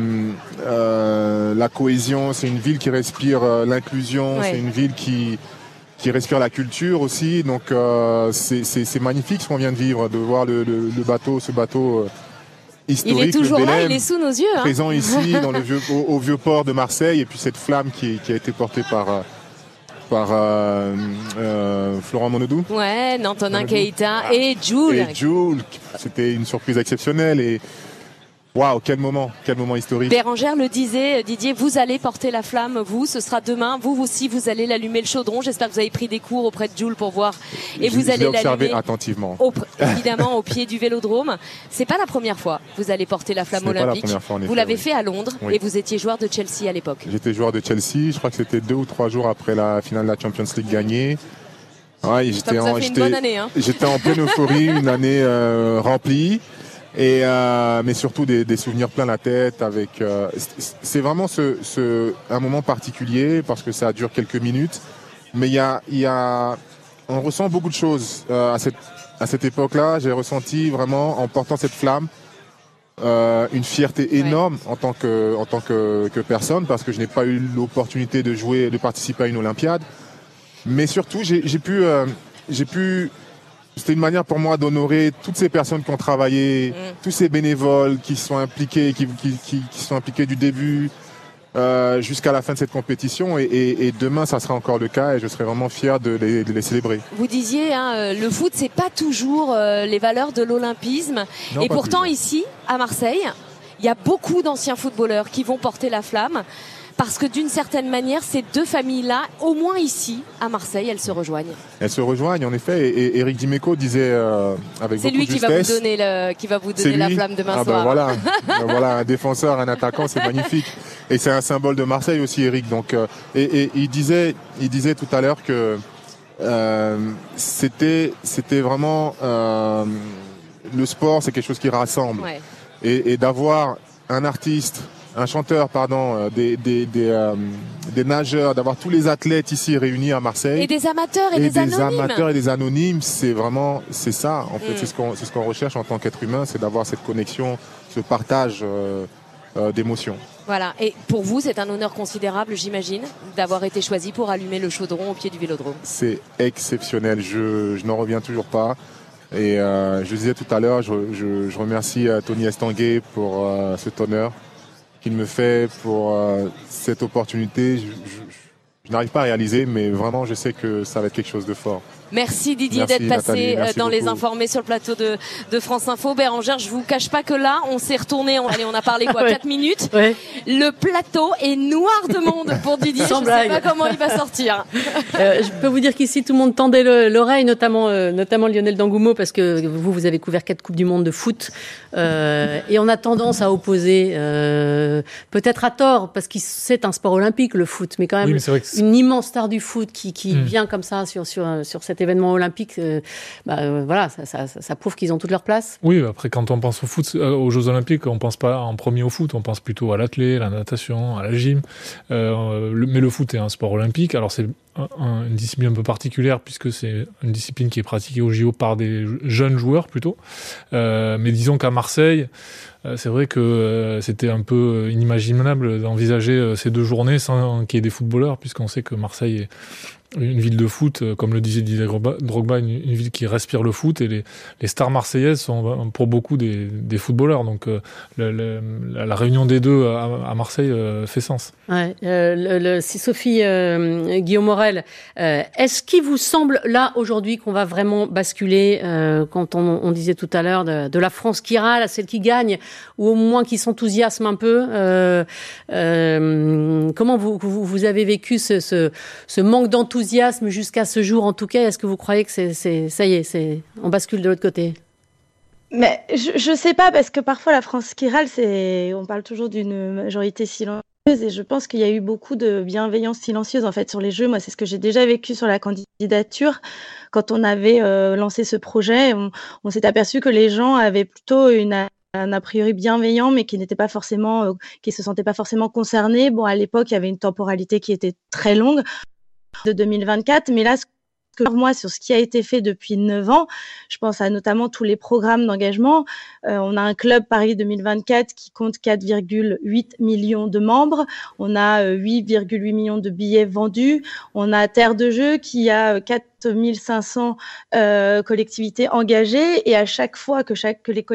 euh, la cohésion, c'est une ville qui respire euh, l'inclusion, ouais. C'est une ville qui qui respire la culture aussi. Donc euh, c'est, c'est c'est magnifique ce qu'on vient de vivre, de voir le, le, le bateau, ce bateau euh, historique. Il est toujours le là, Bélem, il est sous nos yeux. Hein. Présent ici dans le vieux, au, au vieux port de Marseille, et puis cette flamme qui qui a été portée par par euh, euh, Florent Monodou. Ouais, Antonin Keita et Jules. Et Jules, c'était une surprise exceptionnelle et waouh, quel moment, quel moment historique. Bérengère le disait, Didier, vous allez porter la flamme, vous, ce sera demain, vous aussi, vous allez l'allumer le chaudron. J'espère que vous avez pris des cours auprès de Jules pour voir. Et je, vous allez l'allumer attentivement. Au, évidemment, au pied du Vélodrome. C'est pas la première fois que vous allez porter la flamme olympique. Fois, vous l'avez oui. fait à Londres oui. et vous étiez joueur de Chelsea à l'époque. J'étais joueur de Chelsea, je crois que c'était deux ou trois jours après la finale de la Champions League gagnée. Ouais, j'étais en, j'étais, année, hein. j'étais en pleine euphorie, une année euh, remplie. Et euh, mais surtout des, des souvenirs plein la tête avec euh, c'est vraiment ce, ce un moment particulier parce que ça dure quelques minutes, mais il y a il y a on ressent beaucoup de choses euh, à cette à cette époque-là. J'ai ressenti vraiment en portant cette flamme euh, une fierté énorme ouais. en tant que en tant que, que personne parce que je n'ai pas eu l'opportunité de jouer de participer à une Olympiade, mais surtout j'ai, j'ai pu euh, j'ai pu C'était une manière pour moi d'honorer toutes ces personnes qui ont travaillé, mmh. tous ces bénévoles qui sont impliqués, qui, qui, qui, qui sont impliqués du début euh, jusqu'à la fin de cette compétition. Et, et, et demain, ça sera encore le cas et je serai vraiment fier de les, de les célébrer. Vous disiez, hein, le foot, c'est pas toujours euh, les valeurs de l'olympisme. Non, et pourtant, toujours. Ici, à Marseille, il y a beaucoup d'anciens footballeurs qui vont porter la flamme. Parce que d'une certaine manière, ces deux familles-là, au moins ici, à Marseille, elles se rejoignent. Elles se rejoignent, en effet. Et Éric Dimeco disait euh, avec c'est beaucoup lui de qui justesse... va vous donner, le, qui va vous donner la flamme demain ah soir. Ben voilà, ben voilà, un défenseur, un attaquant, c'est magnifique. Et c'est un symbole de Marseille aussi, Éric. Donc, euh, et, et il disait, il disait tout à l'heure que euh, c'était, c'était vraiment euh, le sport, c'est quelque chose qui rassemble. Ouais. Et, et d'avoir un artiste, un chanteur, pardon, des, des, des, euh, des nageurs, d'avoir tous les athlètes ici réunis à Marseille. Et des amateurs et, et des, des anonymes. Des amateurs et des anonymes, c'est vraiment, c'est ça, en fait, mm. c'est ce qu'on, c'est ce qu'on recherche en tant qu'être humain, c'est d'avoir cette connexion, ce partage euh, euh, d'émotions. Voilà, et pour vous, c'est un honneur considérable, j'imagine, d'avoir été choisi pour allumer le chaudron au pied du Vélodrome. C'est exceptionnel, je, je n'en reviens toujours pas. Et euh, je disais tout à l'heure, je, je, je remercie euh, Tony Estanguet pour euh, cet honneur qu'il me fait pour euh, cette opportunité. Je, je, je n'arrive pas à réaliser, mais vraiment, je sais que ça va être quelque chose de fort. Merci Didier merci, d'être passé Nathalie, dans beaucoup. Les informés sur le plateau de, de France Info. Bérengère, je vous cache pas que là, on s'est retourné, on, allez, on a parlé quoi, ouais. quatre minutes. Ouais. Le plateau est noir de monde pour Didier. Sans je blague. sais pas comment il va sortir. Euh, je peux vous dire qu'ici, tout le monde tendait le, l'oreille, notamment, euh, notamment Lionel D'Angoumo, parce que vous, vous avez couvert quatre Coupes du Monde de foot. Euh, et on a tendance à opposer, euh, peut-être à tort, parce que c'est un sport olympique, le foot, mais quand même oui, mais une immense star du foot qui, qui mmh. vient comme ça sur, sur, sur cette événement olympique, euh, bah, euh, voilà, ça, ça, ça, ça prouve qu'ils ont toute leur place. Oui, après quand on pense au foot, aux Jeux Olympiques, on pense pas en premier au foot, on pense plutôt à l'athlé, la natation, à la gym. Euh, le, mais le foot est un sport olympique. Alors c'est un, un, une discipline un peu particulière puisque c'est une discipline qui est pratiquée au J O par des jeunes joueurs plutôt. Euh, mais disons qu'à Marseille, euh, c'est vrai que euh, c'était un peu inimaginable d'envisager euh, ces deux journées sans qu'il y ait des footballeurs, puisqu'on sait que Marseille est une ville de foot, comme le disait Didier Drogba, une, une ville qui respire le foot, et les, les stars marseillaises sont pour beaucoup des, des footballeurs. Donc euh, le, le, la réunion des deux à, à Marseille euh, fait sens. Ouais, euh, le, le, si Sophie euh, Guillaume Morel, euh, est-ce qu'il vous semble là aujourd'hui qu'on va vraiment basculer, euh, quand on, on disait tout à l'heure de, de la France qui râle à celle qui gagne, ou au moins qui s'enthousiasme un peu, euh, euh, comment vous, vous, vous avez vécu ce, ce, ce manque d'enthousiasme jusqu'à ce jour, en tout cas? Est-ce que vous croyez que c'est, c'est, ça y est, c'est, on bascule de l'autre côté? Mais je ne sais pas, parce que parfois la France qui râle, c'est, on parle toujours d'une majorité silencieuse, et je pense qu'il y a eu beaucoup de bienveillance silencieuse en fait sur les Jeux. Moi, c'est ce que j'ai déjà vécu sur la candidature. Quand on avait euh, lancé ce projet, on, on s'est aperçu que les gens avaient plutôt une un a priori bienveillant, mais qui n'était pas forcément, euh, qui se sentaient pas forcément concernés. Bon, à l'époque, il y avait une temporalité qui était très longue, de deux mille vingt-quatre, mais là, ce que moi, sur ce qui a été fait depuis neuf ans, je pense à notamment tous les programmes d'engagement. Euh, on a un club Paris deux mille vingt-quatre qui compte quatre virgule huit millions de membres. On a euh, huit virgule huit millions de billets vendus. On a Terre de Jeux qui a quatre mille cinq cents euh, collectivités engagées. Et à chaque fois que, chaque, que les collectivités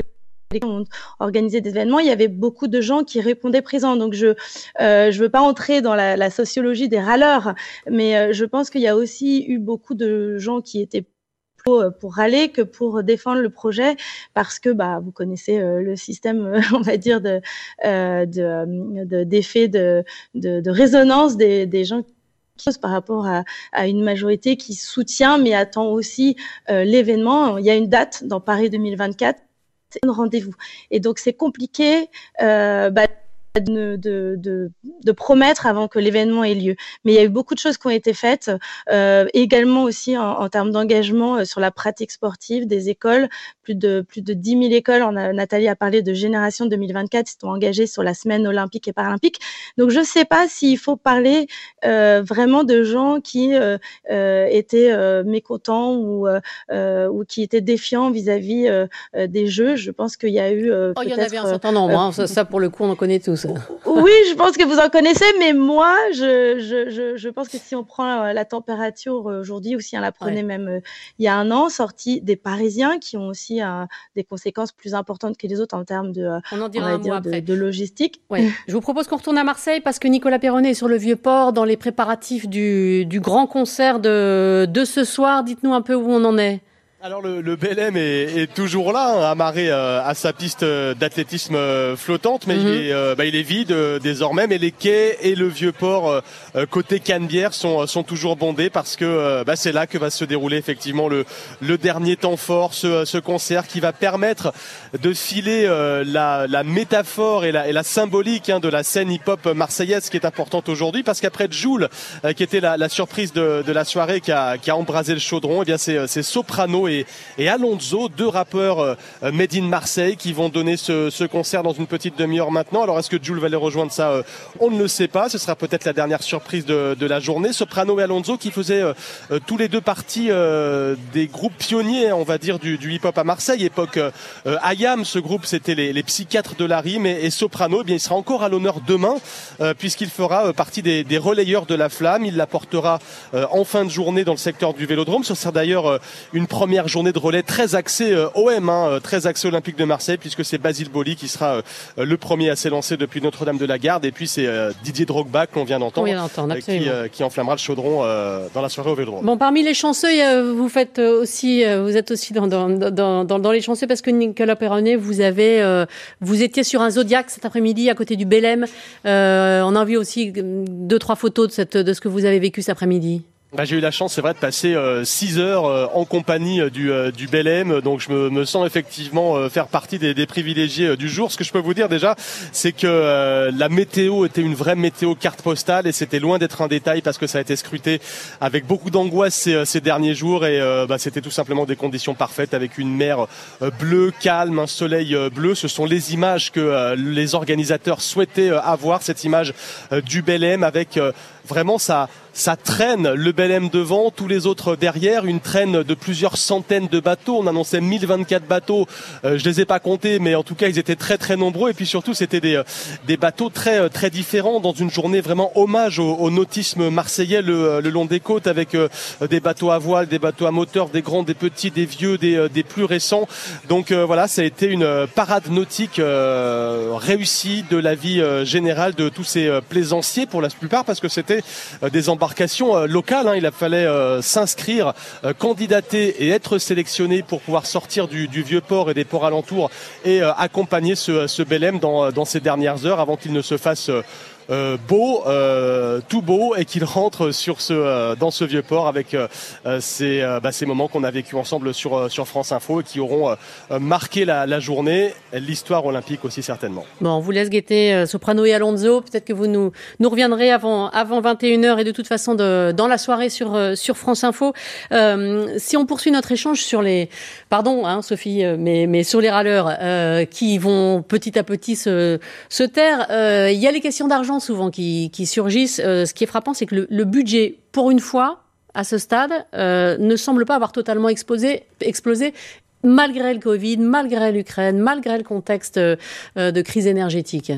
ont organisé des événements, il y avait beaucoup de gens qui répondaient présents. Donc, je euh, je veux pas entrer dans la, la sociologie des râleurs, mais euh, je pense qu'il y a aussi eu beaucoup de gens qui étaient pour râler que pour défendre le projet, parce que bah vous connaissez euh, le système, euh, on va dire de euh, de, de d'effet de, de de résonance des des gens par rapport à, à une majorité qui soutient mais attend aussi euh, l'événement. Il y a une date dans Paris deux mille vingt-quatre, c'est un rendez-vous, et donc c'est compliqué euh, bah, De, de, de, de promettre avant que l'événement ait lieu. Mais il y a eu beaucoup de choses qui ont été faites, euh, également aussi en, en termes d'engagement euh, sur la pratique sportive des écoles. Plus de, plus de dix mille écoles, on a, Nathalie a parlé de Génération deux mille vingt-quatre, qui sont engagées sur la semaine olympique et paralympique. Donc je ne sais pas s'il faut parler euh, vraiment de gens qui euh, euh, étaient euh, mécontents ou, euh, ou qui étaient défiants vis-à-vis euh, des Jeux. Je pense qu'il y a eu euh, oh, peut-être... Il y en avait un certain nombre, euh, hein. ça, ça pour le coup on en connaît tous. Oui, je pense que vous en connaissez, mais moi, je, je, je, je pense que si on prend la, la température aujourd'hui, ou si on la prenait ouais. même euh, il y a un an, sortie des Parisiens qui ont aussi euh, des conséquences plus importantes que les autres en termes de, on en dira on un dire, mot de, après. de logistique. Ouais. Je vous propose qu'on retourne à Marseille parce que Nicolas Perronnet est sur le Vieux-Port dans les préparatifs du, du grand concert de, de ce soir. Dites-nous un peu où on en est. Alors le, le B L M est, est toujours là, hein, amarré euh, à sa piste d'athlétisme euh, flottante, mais mm-hmm. il, est, euh, bah, il est vide euh, désormais. Mais les quais et le Vieux-Port euh, côté Canebière sont, sont toujours bondés parce que euh, bah, c'est là que va se dérouler effectivement le, le dernier temps fort, ce, ce concert qui va permettre de filer euh, la, la métaphore et la, et la symbolique hein, de la scène hip-hop marseillaise qui est importante aujourd'hui, parce qu'après Jul, euh, qui était la, la surprise de, de la soirée, qui a, qui a embrasé le chaudron, et bien c'est, c'est Soprano et, et Alonso, deux rappeurs euh, made in Marseille, qui vont donner ce, ce concert dans une petite demi-heure maintenant. Alors est-ce que Jul va les rejoindre? Ça, euh, on ne le sait pas. Ce sera peut-être la dernière surprise de, de la journée. Soprano et Alonso qui faisaient euh, euh, tous les deux partie euh, des groupes pionniers, on va dire, du, du hip-hop à Marseille. Époque euh, I A M, ce groupe, c'était les, les psychiatres de la rime, et, et Soprano, eh bien, il sera encore à l'honneur demain, euh, puisqu'il fera euh, partie des, des relayeurs de la flamme. Il la portera euh, en fin de journée dans le secteur du Vélodrome. Ce sera d'ailleurs euh, une première journée de relais très axée euh, O M, hein, très axée Olympique de Marseille, puisque c'est Basile Boli qui sera euh, le premier à s'élancer depuis Notre-Dame-de-la-Garde, et puis c'est euh, Didier Drogba que l'on vient d'entendre, euh, qui, euh, qui enflammera le chaudron euh, dans la soirée au Vélodrome. Bon, parmi les chanceux, vous faites aussi, vous êtes aussi dans, dans, dans, dans, dans les chanceux, parce que Nicolas Perronnet, vous avez, euh, vous étiez sur un Zodiac cet après-midi à côté du B L M. Euh, on a vu aussi deux, trois photos de, cette, de ce que vous avez vécu cet après-midi. Bah, j'ai eu la chance, c'est vrai, de passer euh, six heures euh, en compagnie euh, du, euh, du B L M, donc je me, me sens effectivement euh, faire partie des, des privilégiés euh, du jour. Ce que je peux vous dire déjà, c'est que euh, la météo était une vraie météo carte postale, et c'était loin d'être un détail, parce que ça a été scruté avec beaucoup d'angoisse ces, ces derniers jours, et euh, bah, c'était tout simplement des conditions parfaites, avec une mer euh, bleue, calme, un soleil euh, bleu. Ce sont les images que euh, les organisateurs souhaitaient euh, avoir, cette image euh, du B L M avec euh, vraiment ça, ça traîne, le B L M devant, tous les autres derrière, une traîne de plusieurs centaines de bateaux. On annonçait mille vingt-quatre bateaux, euh, je les ai pas comptés, mais en tout cas ils étaient très très nombreux, et puis surtout c'était des, des bateaux très très différents, dans une journée vraiment hommage au, au nautisme marseillais le, le long des côtes, avec euh, des bateaux à voile, des bateaux à moteur, des grands, des petits, des vieux, des, des plus récents. Donc euh, voilà, ça a été une parade nautique euh, réussie de la vie euh, générale de tous ces euh, plaisanciers, pour la plupart, parce que c'était des embarcations locales, hein. Il a fallu euh, s'inscrire, euh, candidater et être sélectionné pour pouvoir sortir du, du Vieux-Port et des ports alentours, et euh, accompagner ce, ce B L M dans, dans ces dernières heures, avant qu'il ne se fasse euh, Euh, beau, euh, tout beau, et qu'il rentre sur ce, euh, dans ce vieux port avec euh, ces, euh, bah, ces moments qu'on a vécu ensemble sur, sur France Info, et qui auront euh, marqué la, la journée, l'histoire olympique aussi certainement. Bon, on vous laisse guetter euh, Soprano et Alonso. Peut-être que vous nous, nous reviendrez avant, avant vingt et une heures, et de toute façon de, dans la soirée sur, euh, sur France Info. Euh, si on poursuit notre échange sur les, pardon hein, Sophie, mais, mais sur les râleurs euh, qui vont petit à petit se, se taire, euh, il y a les questions d'argent souvent qui, qui surgissent. Euh, ce qui est frappant, c'est que le, le budget, pour une fois, à ce stade, euh, ne semble pas avoir totalement explosé, explosé, malgré le Covid, malgré l'Ukraine, malgré le contexte euh, de crise énergétique.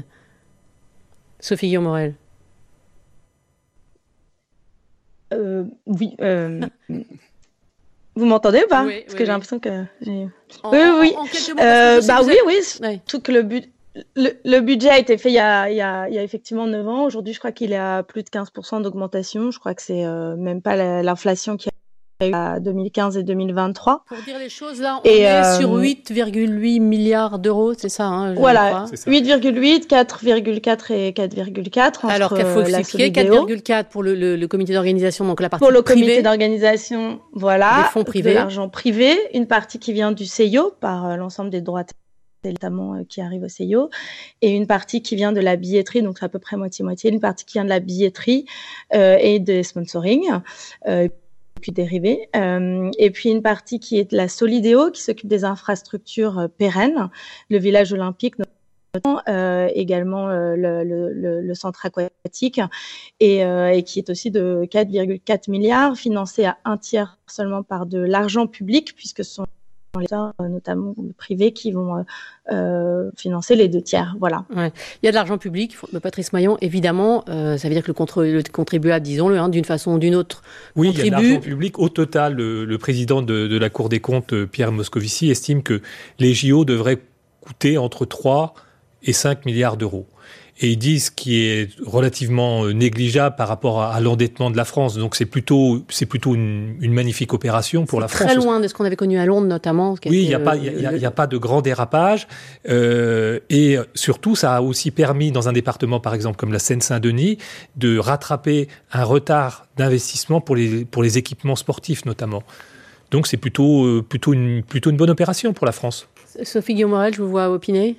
Sophie Guillaume-Morel. Euh, oui. Euh... Vous m'entendez ou pas? Oui, Parce oui, que oui. j'ai l'impression que... J'ai... En, oui, oui. En, en quelques mots, euh, bah oui, avez... oui. Ouais. Tout que le, bu... le, le budget a été fait il y a, il y a, il y a effectivement neuf ans. Aujourd'hui, je crois qu'il est à plus de quinze pour cent d'augmentation. Je crois que c'est euh, même pas la, l'inflation qui a eu à deux mille quinze et deux mille vingt-trois. Pour dire les choses, là, on et, est euh, sur huit virgule huit milliards d'euros, c'est ça, hein, je voilà, crois. huit virgule huit, quatre virgule quatre et quatre virgule quatre. Alors qu'il faut expliquer, quatre virgule quatre pour le, le, le comité d'organisation, donc la partie privée. Pour le privée, comité d'organisation, voilà, des fonds privés. De l'argent privé, une partie qui vient du C I O par euh, l'ensemble des droits notamment euh, qui arrivent au C I O, et une partie qui vient de la billetterie, donc c'est à peu près moitié-moitié, une partie qui vient de la billetterie euh, et des sponsoring, euh, puis dérivés, euh, et puis une partie qui est de la Solidéo, qui s'occupe des infrastructures euh, pérennes, le village olympique, notamment, euh, également euh, le, le, le centre aquatique, et, euh, et qui est aussi de quatre virgule quatre milliards, financé à un tiers seulement par de l'argent public, puisque ce sont l'État, notamment privés, qui vont euh, euh, financer les deux tiers. Voilà. Ouais. Il y a de l'argent public, Patrice Maillon, évidemment. Euh, ça veut dire que le, contre, le contribuable, disons-le, hein, d'une façon ou d'une autre, oui, contribue. Il y a de l'argent public. Au total, le, le président de, de la Cour des comptes, Pierre Moscovici, estime que les J O devraient coûter entre trois et cinq milliards d'euros. Et ils disent ce qui est relativement négligeable par rapport à, à l'endettement de la France. Donc c'est plutôt, c'est plutôt une, une magnifique opération pour c'est la France. Très loin de ce qu'on avait connu à Londres notamment. Oui, il n'y a, pas, y a, y a pas de grand dérapage. Euh, et surtout, ça a aussi permis, dans un département par exemple comme la Seine-Saint-Denis, de rattraper un retard d'investissement pour les, pour les équipements sportifs notamment. Donc c'est plutôt, plutôt, une, plutôt une bonne opération pour la France. Sophie Guillaume-Morel, je vous vois opiner.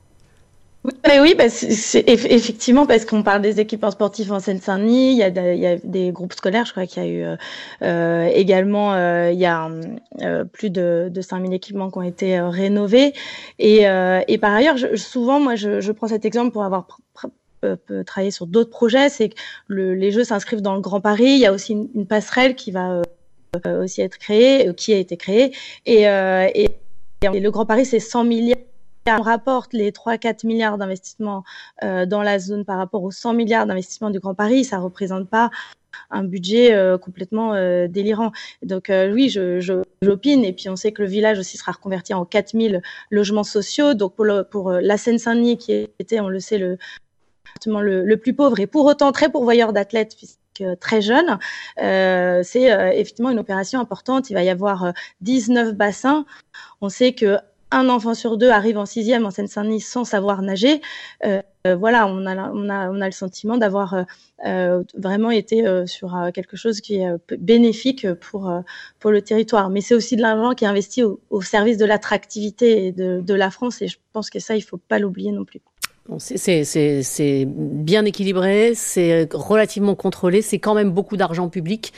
Mais oui, bah c'est, c'est effectivement parce qu'on parle des équipements sportifs en Seine-Saint-Denis, il y a, de, il y a des groupes scolaires, je crois qu'il y a eu euh, également, euh, il y a euh, plus de, de cinq mille équipements qui ont été euh, rénovés. Et, euh, et par ailleurs, je, souvent, moi, je, je prends cet exemple pour avoir pr- pr- euh, travaillé sur d'autres projets, c'est que le, les Jeux s'inscrivent dans le Grand Paris, il y a aussi une, une passerelle qui va euh, aussi être créée, euh, qui a été créée, et, euh, et, et le Grand Paris, c'est cent milliards. On rapporte les trois à quatre milliards d'investissements euh, dans la zone par rapport aux cent milliards d'investissements du Grand Paris, ça représente pas un budget euh, complètement euh, délirant. Donc euh, oui, je, je, j'opine, et puis on sait que le village aussi sera reconverti en quatre mille logements sociaux. Donc pour, le, pour la Seine-Saint-Denis, qui était, on le sait, le le, le plus pauvre et pour autant très pourvoyeur d'athlètes, puisque très jeune, euh, c'est euh, effectivement une opération importante. Il va y avoir euh, dix-neuf bassins. On sait que un enfant sur deux arrive en sixième en Seine-Saint-Denis sans savoir nager. Euh, euh, voilà, on a, on a, on a le sentiment d'avoir euh, euh, vraiment été euh, sur euh, quelque chose qui est euh, bénéfique pour, euh, pour le territoire. Mais c'est aussi de l'argent qui est investi au, au service de l'attractivité de, de la France, et je pense que ça, il ne faut pas l'oublier non plus. Bon, c'est, c'est, c'est, c'est bien équilibré, c'est relativement contrôlé, c'est quand même beaucoup d'argent public.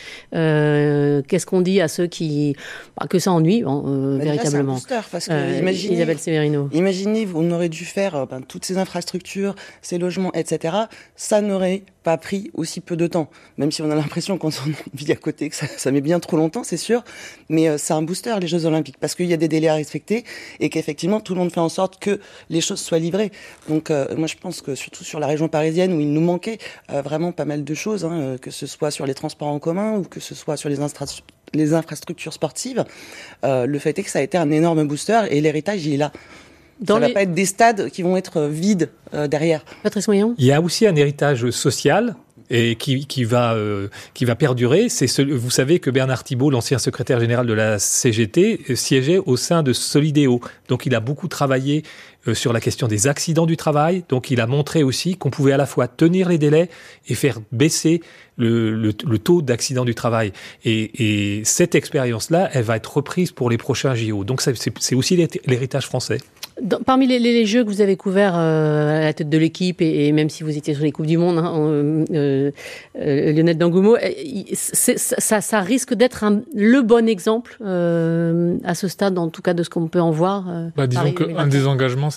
Euh, qu'est-ce qu'on dit à ceux qui... Bah, que ça ennuie, hein, euh, bah, véritablement. Déjà, c'est un booster, parce que euh, imaginez, Isabelle Severino. Imaginez, on aurait dû faire ben, toutes ces infrastructures, ces logements, et cetera. Ça n'aurait pas pris aussi peu de temps. Même si on a l'impression qu'on s'en vit à côté, que ça, ça met bien trop longtemps, c'est sûr. Mais euh, c'est un booster, les Jeux Olympiques, parce qu'il y a des délais à respecter et qu'effectivement, tout le monde fait en sorte que les choses soient livrées. Donc, euh, moi, je pense que surtout sur la région parisienne, où il nous manquait euh, vraiment pas mal de choses, hein, que ce soit sur les transports en commun ou que ce soit sur les, instra- les infrastructures sportives, euh, le fait est que ça a été un énorme booster et l'héritage, il est là. Dans ça ne les... va pas être des stades qui vont être vides euh, derrière. Patrice Moyon. Il y a aussi un héritage social et qui, qui va euh, qui va perdurer. C'est ce, vous savez que Bernard Thibault, l'ancien secrétaire général de la C G T, siégeait au sein de Solidéo. Donc il a beaucoup travaillé euh, sur la question des accidents du travail. Donc il a montré aussi qu'on pouvait à la fois tenir les délais et faire baisser le, le, le taux d'accident du travail. Et, et cette expérience-là, elle va être reprise pour les prochains J O. Donc c'est, c'est aussi l'héritage français. Dans, parmi les, les, les jeux que vous avez couverts euh, à la tête de l'équipe, et, et même si vous étiez sur les Coupes du Monde, hein, euh, euh, Lionel D'Angoumo, c'est, ça, ça risque d'être un, le bon exemple euh, à ce stade, en tout cas de ce qu'on peut en voir. Euh, bah, disons qu'un des engagements,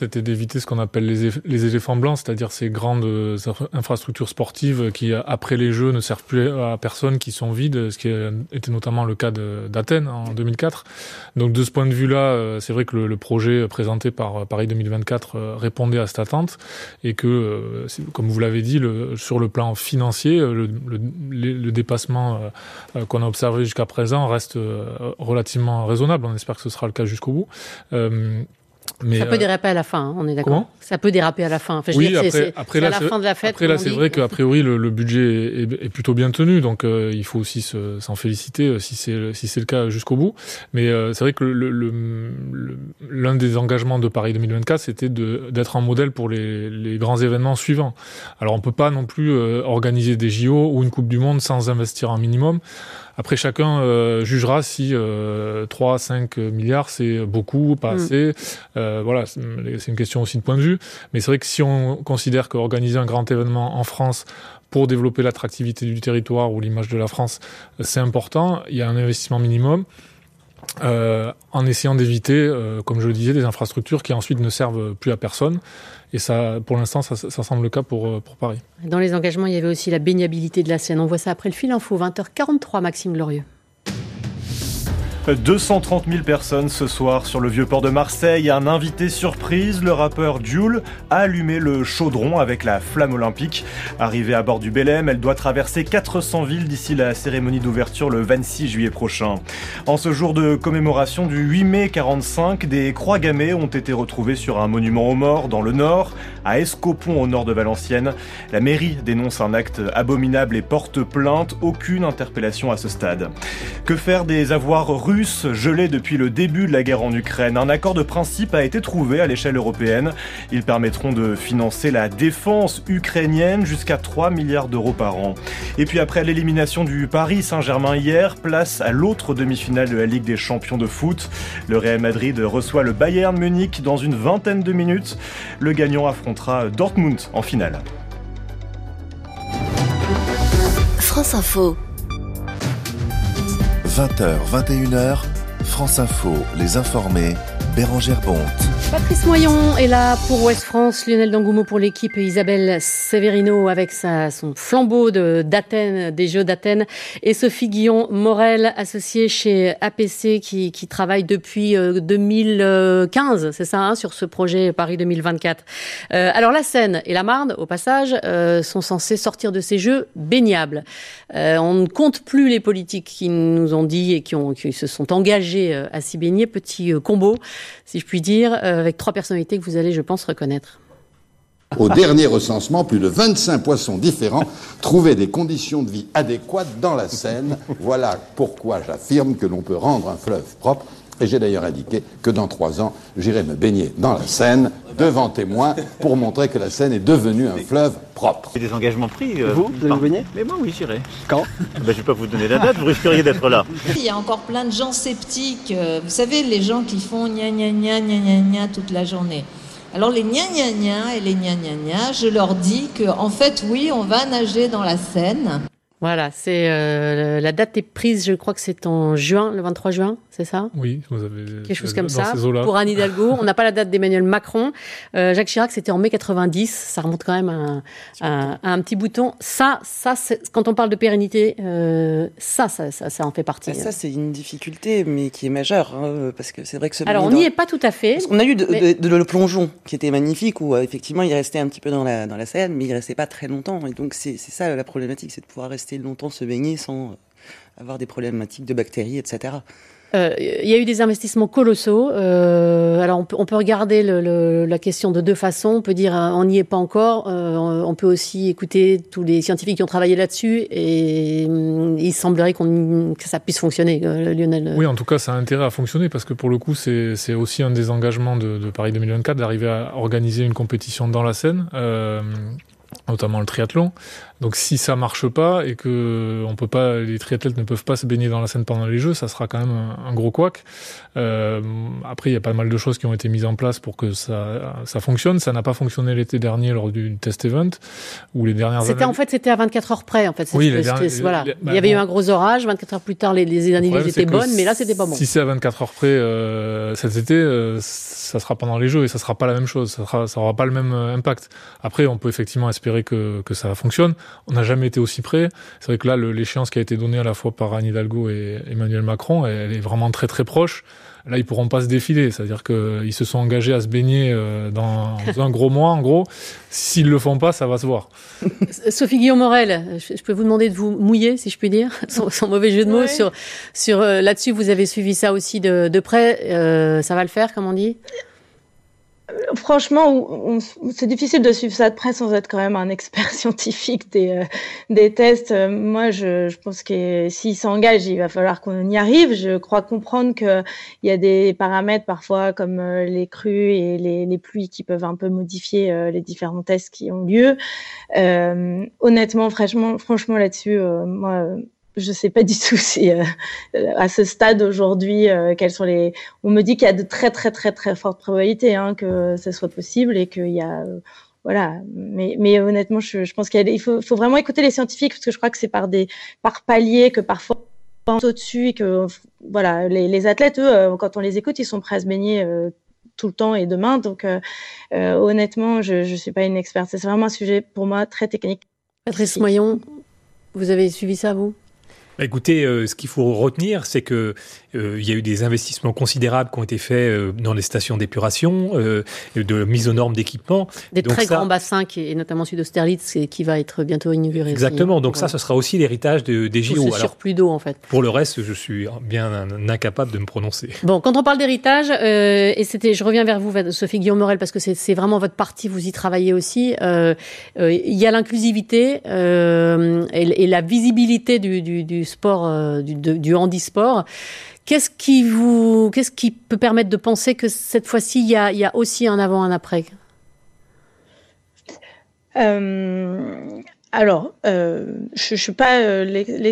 c'était d'éviter ce qu'on appelle les, eff- les éléphants blancs, c'est-à-dire ces grandes infra- infrastructures sportives qui, après les Jeux, ne servent plus à personne, qui sont vides, ce qui était notamment le cas de, d'Athènes en deux mille quatre. Donc de ce point de vue-là, c'est vrai que le, le projet présenté par Paris deux mille vingt-quatre répondait à cette attente et que, comme vous l'avez dit, le, sur le plan financier, le, le, le dépassement qu'on a observé jusqu'à présent reste relativement raisonnable. On espère que ce sera le cas jusqu'au bout. Euh, Mais ça peut déraper à la fin, hein, on est d'accord. Comment ça peut déraper à la fin. Enfin, je oui, veux dire, après, c'est, c'est, après c'est là, à la fin de la fête. Après là, c'est dit. vrai qu'a priori le, le budget est, est plutôt bien tenu, donc euh, il faut aussi se, s'en féliciter si c'est si c'est le cas jusqu'au bout. Mais euh, c'est vrai que le, le, le, l'un des engagements de Paris deux mille vingt-quatre, c'était de, d'être un modèle pour les, les grands événements suivants. Alors on peut pas non plus euh, organiser des J O ou une Coupe du Monde sans investir un minimum. Après, chacun euh, jugera si euh, trois à cinq milliards, c'est beaucoup, pas assez. Mmh. Euh, voilà, c'est, c'est une question aussi de point de vue. Mais c'est vrai que si on considère qu'organiser un grand événement en France pour développer l'attractivité du territoire ou l'image de la France, c'est important, il y a un investissement minimum. Euh, en essayant d'éviter, euh, comme je le disais, des infrastructures qui ensuite ne servent plus à personne. Et ça, pour l'instant, ça, ça semble le cas pour, pour Paris. Dans les engagements, il y avait aussi la baignabilité de la Seine. On voit ça après le fil info, vingt heures quarante-trois, Maxime Glorieux. deux cent trente mille personnes ce soir sur le Vieux-Port de Marseille. Un invité surprise, le rappeur Jul, a allumé le chaudron avec la flamme olympique. Arrivée à bord du Belém, elle doit traverser quatre cents villes d'ici la cérémonie d'ouverture le vingt-six juillet prochain. En ce jour de commémoration du huit mai quarante-cinq, des croix gammées ont été retrouvées sur un monument aux morts dans le nord, à Escopon au nord de Valenciennes. La mairie dénonce un acte abominable et porte plainte. Aucune interpellation à ce stade. Que faire des avoirs russes gelés depuis le début de la guerre en Ukraine? Un accord de principe a été trouvé à l'échelle européenne. Ils permettront de financer la défense ukrainienne jusqu'à trois milliards d'euros par an. Et puis après l'élimination du Paris Saint-Germain hier, place à l'autre demi-finale de la Ligue des champions de foot. Le Real Madrid reçoit le Bayern Munich dans une vingtaine de minutes. Le gagnant affrontera Dortmund en finale. France Info. vingt heures, vingt et une heures, France Info, les informés, Bérangère Bonte. Patrice Moyon est là pour Ouest France, Lionel D'Angoumo pour l'équipe, Isabelle Severino avec sa, son flambeau de, d'Athènes, des Jeux d'Athènes, et Sophie Guillon-Morel, associée chez A P C, qui, qui travaille depuis euh, deux mille quinze, c'est ça, hein, sur ce projet Paris deux mille vingt-quatre. Euh, alors la Seine et la Marne, au passage, euh, sont censés sortir de ces Jeux baignables. Euh, on ne compte plus les politiques qui nous ont dit et qui, ont, qui se sont engagés euh, à s'y baigner. Petit euh, combo, si je puis dire, euh, avec trois personnalités que vous allez, je pense, reconnaître. Au dernier recensement, plus de vingt-cinq poissons différents trouvaient des conditions de vie adéquates dans la Seine. Voilà pourquoi j'affirme que l'on peut rendre un fleuve propre. Et j'ai d'ailleurs indiqué que dans trois ans, j'irai me baigner dans la Seine, devant témoins, pour montrer que la Seine est devenue un fleuve propre. C'est des engagements pris. Euh, vous, vous allez vous baigner ? Mais moi, oui, j'irai. Quand ? Ben, je ne vais pas vous donner la date, vous risqueriez d'être là. Il y a encore plein de gens sceptiques. Vous savez, les gens qui font gna gna gna gna gna gna toute la journée. Alors les gna gna gna et les gna gna gna, je leur dis que, en fait, oui, on va nager dans la Seine. Voilà, c'est euh, la date est prise, je crois que c'est en juin, le vingt-trois juin, c'est ça ? Oui, vous avez quelque chose comme ça. Pour Anne Hidalgo, on n'a pas la date d'Emmanuel Macron. Euh, Jacques Chirac, c'était en mai quatre-vingt-dix. Ça remonte quand même à un, à, à un petit bouton. Ça, ça, c'est, quand on parle de pérennité, euh, ça, ça, ça, ça en fait partie. Ça, c'est une difficulté, mais qui est majeure, hein, parce que c'est vrai que ce. Alors, on n'y est pas tout à fait. Parce qu'on a eu de, mais... de, de, de le plongeon, qui était magnifique, où euh, effectivement, il restait un petit peu dans la dans la Seine, mais il restait pas très longtemps. Et donc, c'est c'est ça la problématique, c'est de pouvoir rester longtemps se baigner sans avoir des problématiques de bactéries, et cetera. Il euh, y a eu des investissements colossaux. Euh, alors on peut, on peut regarder le, le, la question de deux façons. On peut dire euh, on n'y est pas encore. Euh, on peut aussi écouter tous les scientifiques qui ont travaillé là-dessus et euh, il semblerait qu'on, que ça puisse fonctionner, euh, Lionel. Oui, en tout cas, ça a intérêt à fonctionner parce que pour le coup, c'est, c'est aussi un des engagements de, de Paris deux mille vingt-quatre d'arriver à organiser une compétition dans la Seine. Euh, notamment le triathlon. Donc si ça marche pas et que on peut pas, les triathlètes ne peuvent pas se baigner dans la Seine pendant les Jeux, ça sera quand même un, un gros couac. Euh, après, il y a pas mal de choses qui ont été mises en place pour que ça, ça fonctionne. Ça n'a pas fonctionné l'été dernier lors du test event ou les dernières c'était, années. En fait, c'était à vingt-quatre heures près. En fait, oui, les derniers, voilà. Les, bah, il y avait bon. eu un gros orage. vingt-quatre heures plus tard, les, les analyses étaient bonnes, mais là, c'était pas bon. Si c'est à vingt-quatre heures près euh, cet été, euh, ça sera pendant les Jeux et ça sera pas la même chose. Ça sera, ça aura pas le même impact. Après, on peut effectivement espérer que que ça fonctionne. On n'a jamais été aussi près. C'est vrai que là, le, l'échéance qui a été donnée à la fois par Anne Hidalgo et Emmanuel Macron, elle est vraiment très très proche. Là, ils pourront pas se défiler, c'est-à-dire qu'ils se sont engagés à se baigner dans un gros mois, en gros. S'ils le font pas, ça va se voir. Sophie Guillaume-Morel, je peux vous demander de vous mouiller, si je puis dire, sans, sans mauvais jeu de mots. Ouais. Sur, sur euh, là-dessus, vous avez suivi ça aussi de, de près. Euh, ça va le faire, comme on dit ? Franchement, on, on, c'est difficile de suivre ça de près sans être quand même un expert scientifique des, euh, des tests. Euh, moi, je, je pense que s'ils s'engagent, il va falloir qu'on y arrive. Je crois comprendre qu'il y a des paramètres parfois comme euh, les crues et les, les pluies qui peuvent un peu modifier euh, les différents tests qui ont lieu. Euh, honnêtement, franchement, franchement là-dessus, euh, moi... je sais pas du tout si euh, à ce stade aujourd'hui euh, quelles sont les. On me dit qu'il y a de très très très très fortes probabilités hein, que ça soit possible et qu'il y a euh, voilà. Mais mais honnêtement, je, je pense qu'il y a des... il faut, faut vraiment écouter les scientifiques parce que je crois que c'est par des par paliers que parfois on passe au-dessus et que voilà les, les athlètes eux euh, quand on les écoute ils sont prêts à se baigner euh, tout le temps et demain donc euh, euh, honnêtement je je suis pas une experte. C'est vraiment un sujet pour moi très technique. Patrice Moyon, vous avez suivi ça vous? Écoutez, euh, ce qu'il faut retenir, c'est que euh, il y a eu des investissements considérables qui ont été faits euh, dans les stations d'épuration, euh, de mise aux normes d'équipement. Des donc très ça, grands bassins, qui, et notamment celui d'Austerlitz, qui va être bientôt inauguré. Exactement. Aussi. Donc ça, ce sera aussi l'héritage de, des J O. Tout ce surplus d'eau, en fait. Pour le reste, je suis bien incapable de me prononcer. Bon, quand on parle d'héritage, euh, et c'était, je reviens vers vous, Sophie Guillaume-Morel, parce que c'est, c'est vraiment votre partie, vous y travaillez aussi. Euh, euh, il y a l'inclusivité euh, et, et la visibilité du, du, du sport. Euh, Du, de, du handisport. Qu'est-ce qui vous, qu'est-ce qui peut permettre de penser que cette fois-ci, il y a, il y a aussi un avant, un après ? euh, Alors, euh, je, je suis pas euh,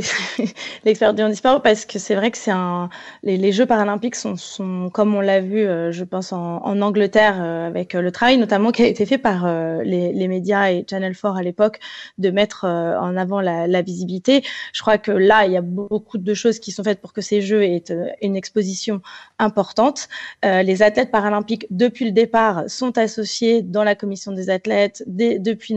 l'expert du handisport parce que c'est vrai que c'est un. Les, les Jeux paralympiques sont, sont, comme on l'a vu, euh, je pense en, en Angleterre euh, avec euh, le travail notamment qui a été fait par euh, les, les médias et Channel four à l'époque de mettre euh, en avant la, la visibilité. Je crois que là, il y a beaucoup de choses qui sont faites pour que ces Jeux aient euh, une exposition importante. Euh, les athlètes paralympiques depuis le départ sont associés dans la commission des athlètes dès, depuis.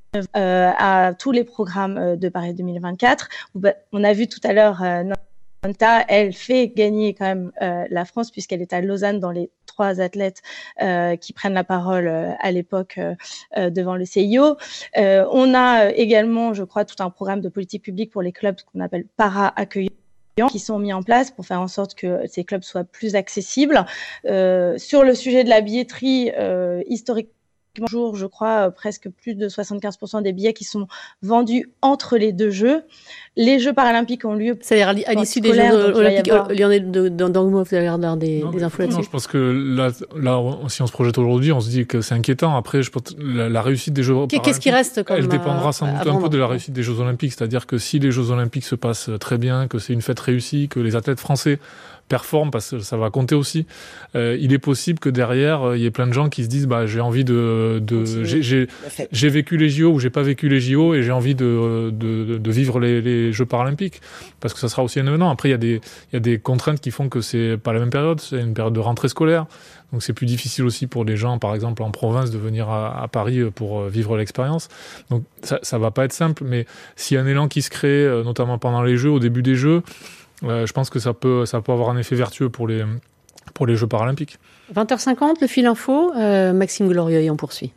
Euh, à tous les programmes de Paris deux mille vingt-quatre. On a vu tout à l'heure euh, Nanta, elle fait gagner quand même euh, la France puisqu'elle est à Lausanne dans les trois athlètes euh, qui prennent la parole euh, à l'époque euh, devant le C I O. Euh, on a également, je crois, tout un programme de politique publique pour les clubs qu'on appelle para-accueillants qui sont mis en place pour faire en sorte que ces clubs soient plus accessibles. Euh, sur le sujet de la billetterie, euh, historiquement, jour, je crois, presque plus de soixante-quinze pour cent des billets qui sont vendus entre les deux Jeux. Les Jeux paralympiques ont lieu. C'est-à-dire à l'issue des Jeux olympiques. Il y en a dans le mot, vous avez l'air des, des infos là-dessus. Non, je pense que là, là, si on se projette aujourd'hui, on se dit que c'est inquiétant. Après, je pense la, la réussite des Jeux paralympiques. Qu'est-ce qui reste comme Elle dépendra sans doute un peu de la réussite des Jeux olympiques. C'est-à-dire que si les Jeux olympiques se passent très bien, que c'est une fête réussie, que les athlètes français performe parce que ça va compter aussi. Euh, il est possible que derrière il y ait plein de gens qui se disent bah j'ai envie de, de j'ai, j'ai, j'ai vécu les J O ou j'ai pas vécu les J O et j'ai envie de de, de vivre les, les Jeux paralympiques parce que ça sera aussi un événement. Après il y a des il y a des contraintes qui font que c'est pas la même période, c'est une période de rentrée scolaire. Donc c'est plus difficile aussi pour les gens, par exemple en province, de venir à, à Paris pour vivre l'expérience. Donc ça ça va pas être simple, mais s'il y a un élan qui se crée, notamment pendant les Jeux, au début des Jeux, Euh, je pense que ça peut, ça peut avoir un effet vertueux pour les, pour les Jeux paralympiques. vingt heures cinquante, le fil info. Euh, Maxime Glorieux, et on poursuit.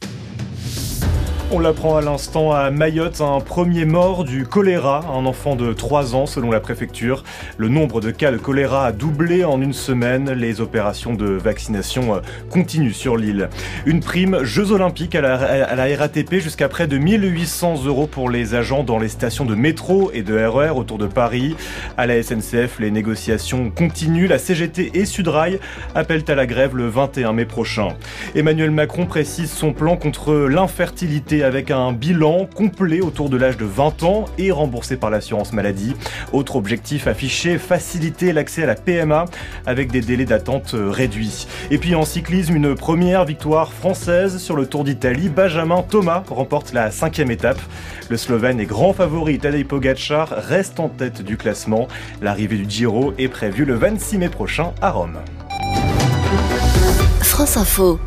On l'apprend à l'instant à Mayotte, un premier mort du choléra, un enfant de trois ans selon la préfecture. Le nombre de cas de choléra a doublé en une semaine. Les opérations de vaccination continuent sur l'île. Une prime Jeux Olympiques à la, à la R A T P jusqu'à près de mille huit cents euros pour les agents dans les stations de métro et de R E R autour de Paris. À la S N C F, les négociations continuent. La C G T et Sudrail appellent à la grève le vingt et un mai prochain. Emmanuel Macron précise son plan contre l'infertilité. santé avec un bilan complet autour de l'âge de vingt ans et remboursé par l'assurance maladie. Autre objectif affiché, faciliter l'accès à la P M A avec des délais d'attente réduits. Et puis en cyclisme, une première victoire française sur le Tour d'Italie. Benjamin Thomas remporte la cinquième étape. Le Slovène et grand favori Tadej Pogačar reste en tête du classement. L'arrivée du Giro est prévue le vingt-six mai prochain à Rome. France Info.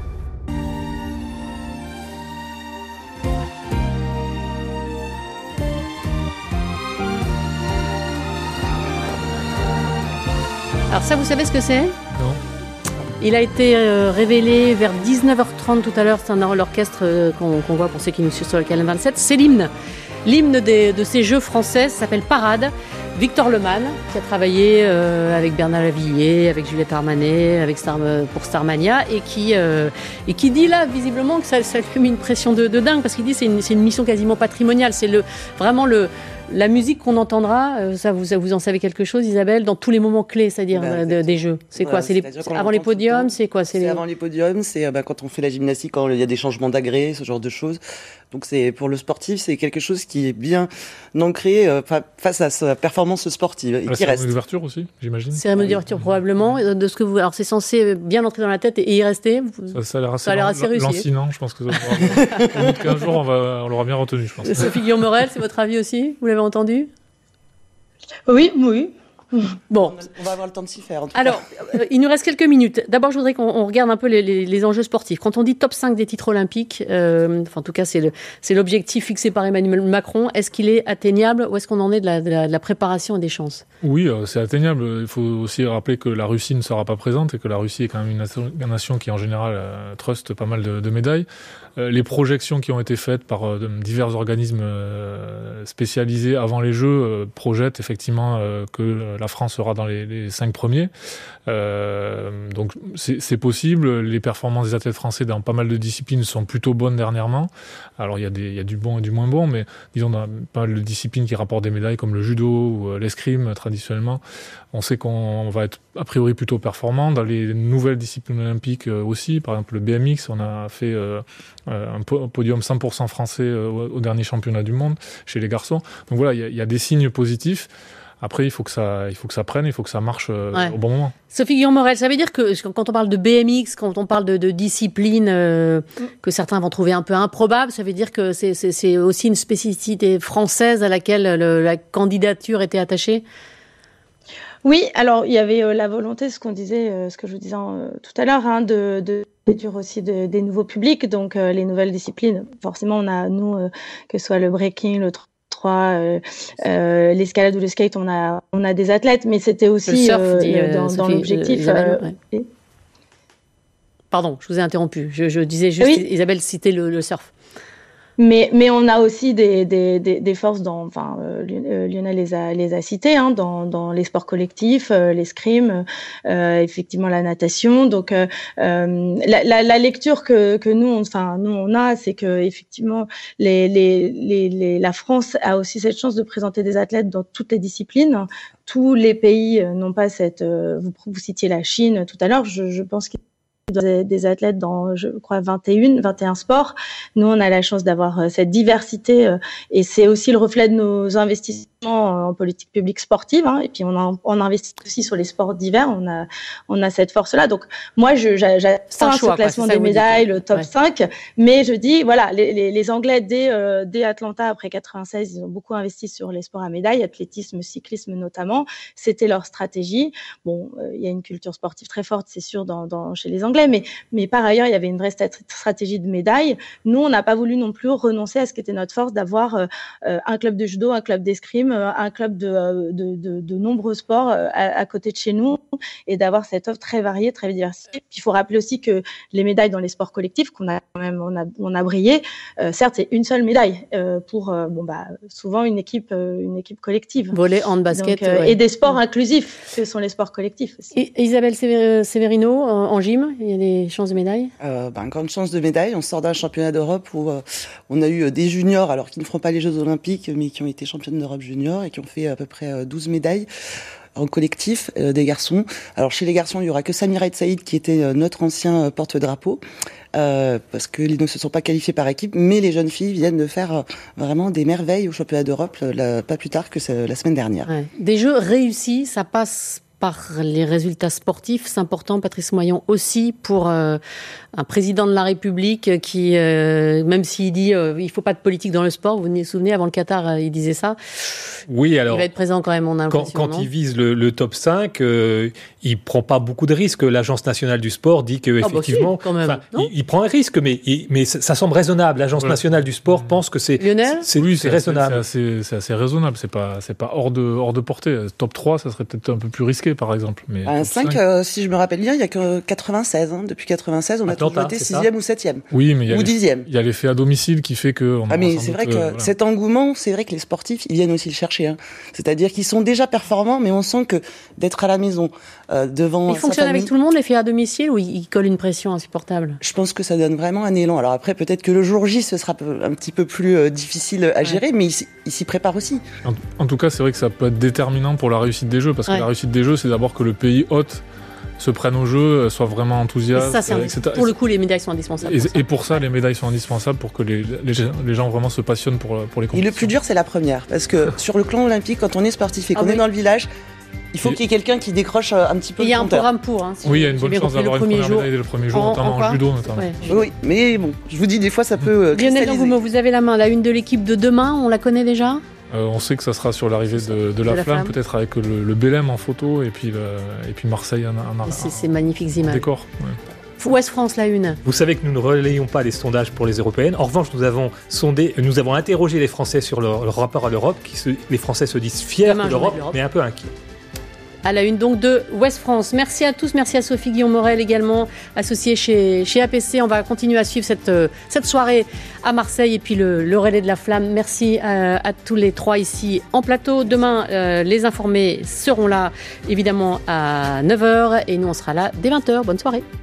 Alors ça, vous savez ce que c'est ? Non. Il a été euh, révélé vers dix-neuf heures trente tout à l'heure. C'est un l'orchestre euh, qu'on, qu'on voit pour ceux qui nous suivent sur le canal vingt-sept. C'est l'hymne. L'hymne des, de ces Jeux français, ça s'appelle Parade. Victor Lemann, qui a travaillé euh, avec Bernard Lavilliers, avec Juliette Armanet, avec Star, pour Starmania, et qui, euh, et qui dit là, visiblement, que ça, ça lui a mis une pression de, de dingue, parce qu'il dit que c'est une, c'est une mission quasiment patrimoniale. C'est le, vraiment le... La musique qu'on entendra, ça vous, ça vous en savez quelque chose, Isabelle, dans tous les moments clés, c'est-à-dire bah, de, des Jeux. C'est voilà, quoi c'est les, avant les podiums, c'est quoi c'est, c'est les... avant les podiums, c'est bah, quand on fait la gymnastique, quand il y a des changements d'agrès, ce genre de choses. Donc c'est pour le sportif, c'est quelque chose qui est bien ancré euh, face à sa performance sportive et la qui reste. Cérémonie d'ouverture aussi, j'imagine. Cérémonie d'ouverture probablement. De ce que vous, alors c'est censé bien entrer dans la tête et y rester. Ça, ça a l'air assez, ça a l'air assez réussi. lancinant, je pense que ça va. Au bout de quinze jours, on, va, on l'aura bien retenu, je pense. Sophie Guillaume-Morel, c'est votre avis aussi ? Vous l'avez entendu ? Oui, oui. Bon, on va avoir le temps de s'y faire. En tout Alors, cas. Euh, il nous reste quelques minutes. D'abord, je voudrais qu'on on regarde un peu les, les, les enjeux sportifs. Quand on dit top cinq des titres olympiques, euh, enfin, en tout cas, c'est, le, c'est l'objectif fixé par Emmanuel Macron. Est-ce qu'il est atteignable ou est-ce qu'on en est de la, de la, de la préparation et des chances ? Oui, euh, c'est atteignable. Il faut aussi rappeler que la Russie ne sera pas présente et que la Russie est quand même une nation, une nation qui, en général, euh, truste pas mal de, de médailles. Euh, les projections qui ont été faites par euh, divers organismes euh, spécialisés avant les Jeux euh, projettent effectivement euh, que la France sera dans les, les cinq premiers. Euh, donc c'est, c'est possible. Les performances des athlètes français dans pas mal de disciplines sont plutôt bonnes dernièrement. Alors il y a des, il y a du bon et du moins bon, mais disons dans pas mal de disciplines qui rapportent des médailles comme le judo ou euh, l'escrime traditionnellement, on sait qu'on va être a priori plutôt performant. Dans les nouvelles disciplines olympiques euh, aussi, par exemple le B M X, on a fait euh, un, po- un podium cent pour cent français euh, au, au dernier championnat du monde chez les garçons. Donc voilà, il y a, il y a des signes positifs. Après, il faut que ça, il faut que ça prenne, il faut que ça marche euh, ouais. au bon moment. Sophie Guillaume-Morel, ça veut dire que quand on parle de B M X, quand on parle de, de discipline euh, mm. que certains vont trouver un peu improbable, ça veut dire que c'est, c'est, c'est aussi une spécificité française à laquelle le, la candidature était attachée ? Oui, alors il y avait euh, la volonté, ce qu'on disait, euh, ce que je vous disais euh, tout à l'heure, hein, de, de d'éduire aussi de, des nouveaux publics, donc euh, les nouvelles disciplines. Forcément, on a nous, euh, que ce soit le breaking, le trois, euh, euh, l'escalade ou le skate, on a on a des athlètes, mais c'était aussi surf, euh, dit, euh, dans, Sophie, dans l'objectif. Euh, Isabelle, euh, ouais. et... Pardon, je vous ai interrompu. Je, je disais juste, oui. Isabelle citait le, le surf. Mais, mais on a aussi des, des, des, des forces dans, enfin, euh, Lionel les a, les a cités, hein, dans, dans les sports collectifs, euh, l'escrime, euh, effectivement la natation. Donc, euh, la, la, la lecture que, que nous, on, enfin, nous on a, c'est que effectivement, les, les, les, les, la France a aussi cette chance de présenter des athlètes dans toutes les disciplines. Tous les pays n'ont pas cette. Euh, vous, vous citiez la Chine tout à l'heure. Je, je pense qu'il Des, des athlètes dans, je crois, vingt et un, vingt et un sports. Nous, on a la chance d'avoir euh, cette diversité euh, et c'est aussi le reflet de nos investissements en politique publique sportive. Hein, et puis, on, a, on investit aussi sur les sports divers. On a, on a cette force-là. Donc, moi, je, j'attends ce classement des médailles, le top ouais. cinq. Mais je dis, voilà, les, les, les Anglais, dès, euh, dès Atlanta, après quatre-vingt-seize, ils ont beaucoup investi sur les sports à médailles, athlétisme, cyclisme notamment. C'était leur stratégie. Bon, il euh, y a une culture sportive très forte, c'est sûr, dans, dans, chez les Anglais. Mais, mais par ailleurs, il y avait une vraie stratégie de médaille. Nous, on n'a pas voulu non plus renoncer à ce qui était notre force d'avoir euh, un club de judo, un club d'escrime, un club de, de, de, de nombreux sports à, à côté de chez nous et d'avoir cette offre très variée, très diversifiée. Puis il faut rappeler aussi que les médailles dans les sports collectifs, qu'on a quand même, on a, on a brillé, euh, certes, c'est une seule médaille euh, pour euh, bon bah souvent une équipe, euh, une équipe collective. Volley, hand, basket, Donc, euh, ouais. Et des sports inclusifs, que sont les sports collectifs aussi. Et Isabelle Severino en, en gym, il y a des chances de médaille euh, bah, grande chance de médaille. On sort d'un championnat d'Europe où euh, on a eu des juniors, alors qui ne feront pas les Jeux Olympiques, mais qui ont été championnes d'Europe juniors et qui ont fait à peu près douze médailles. en collectif euh, des garçons. Alors chez les garçons, il y aura que Samir El Saïd qui était euh, notre ancien euh, porte-drapeau. Euh, parce qu'ils ne se sont pas qualifiés par équipe, mais les jeunes filles viennent de faire euh, vraiment des merveilles au championnat d'Europe, là, pas plus tard que ce, la semaine dernière. Ouais. Des jeux réussis, ça passe par les résultats sportifs, c'est important, Patrice Moyon, aussi pour euh, un président de la République qui, euh, même s'il dit euh, il faut pas de politique dans le sport, vous vous souvenez, avant le Qatar, euh, il disait ça. Oui, alors. Il va être présent quand même, on a l'impression. Quand, quand il vise le, le top cinq, euh, il prend pas beaucoup de risques. L'Agence nationale du sport dit que ah effectivement, bah si, quand même, il, il prend un risque, mais, il, mais ça, ça semble raisonnable. L'Agence ouais. nationale du sport pense que c'est, Lionel c'est, oui, c'est, c'est raisonnable. C'est assez, c'est assez raisonnable. C'est pas, c'est pas hors de, hors de portée. Top trois, ça serait peut-être un peu plus risqué, par exemple. Mais un cinq, euh, si je me rappelle bien, il y a que quatre-vingt-seize. Hein. Depuis quatre-vingt-seize, on a tous voté sixième ou septième. Oui, mais il y a ou dixième. Il y a l'effet à domicile qui fait que. On ah, mais c'est vrai que euh, voilà. cet engouement, c'est vrai que les sportifs, ils viennent aussi le chercher. Hein. C'est-à-dire qu'ils sont déjà performants, mais on sent que d'être à la maison, euh, devant. Il fonctionne avec tout le monde, l'effet à domicile, ou il colle une pression insupportable? Je pense que ça donne vraiment un élan. Alors après, peut-être que le jour J, ce sera un petit peu plus euh, difficile à gérer, ouais. mais il, il s'y prépare aussi. En, en tout cas, c'est vrai que ça peut être déterminant pour la réussite des Jeux, parce que ouais. la réussite des Jeux, c'est d'abord que le pays hôte se prennent au jeu, soient vraiment enthousiastes. Ça, c'est et cetera. Pour le coup, les médailles sont indispensables. Et pour ça, et pour ça les médailles sont indispensables pour que les, les, les gens vraiment se passionnent pour, pour les compétitions. Et le plus dur, c'est la première. Parce que sur le clan olympique, quand on est sportif et qu'on ah, est oui. dans le village, il faut et... qu'il y ait quelqu'un qui décroche un petit peu. Il y a un programme pour. Hein, si oui, il y a une bonne chance d'avoir une première jour. médaille dès le premier jour, en, notamment en, en judo. Notamment. Ouais, oui, mais bon, je vous dis, des fois, ça peut. Lionel D'Angoumont, vous avez la main. La une de l'équipe de demain, on la connaît déjà? Euh, on sait que ça sera sur l'arrivée de, de la, la flamme, flamme, peut-être avec le, le Bélem en photo et puis, le, et puis Marseille en, en, en c'est, c'est magnifiques images. Décor. Ouais. Ouest France, la une. Vous savez que nous ne relayons pas les sondages pour les européennes. En revanche, nous avons sondé, nous avons interrogé les Français sur leur, leur rapport à l'Europe. Qui se, les Français se disent fiers Demain, de l'Europe, mais un peu inquiets. À la une donc de Ouest France. Merci à tous, merci à Sophie Guillaume-Morel également, associée chez, chez A P C. On va continuer à suivre cette, cette soirée à Marseille et puis le, le relais de la flamme. Merci à, à tous les trois ici en plateau. Demain, euh, les informés seront là évidemment à neuf heures et nous on sera là dès vingt heures. Bonne soirée.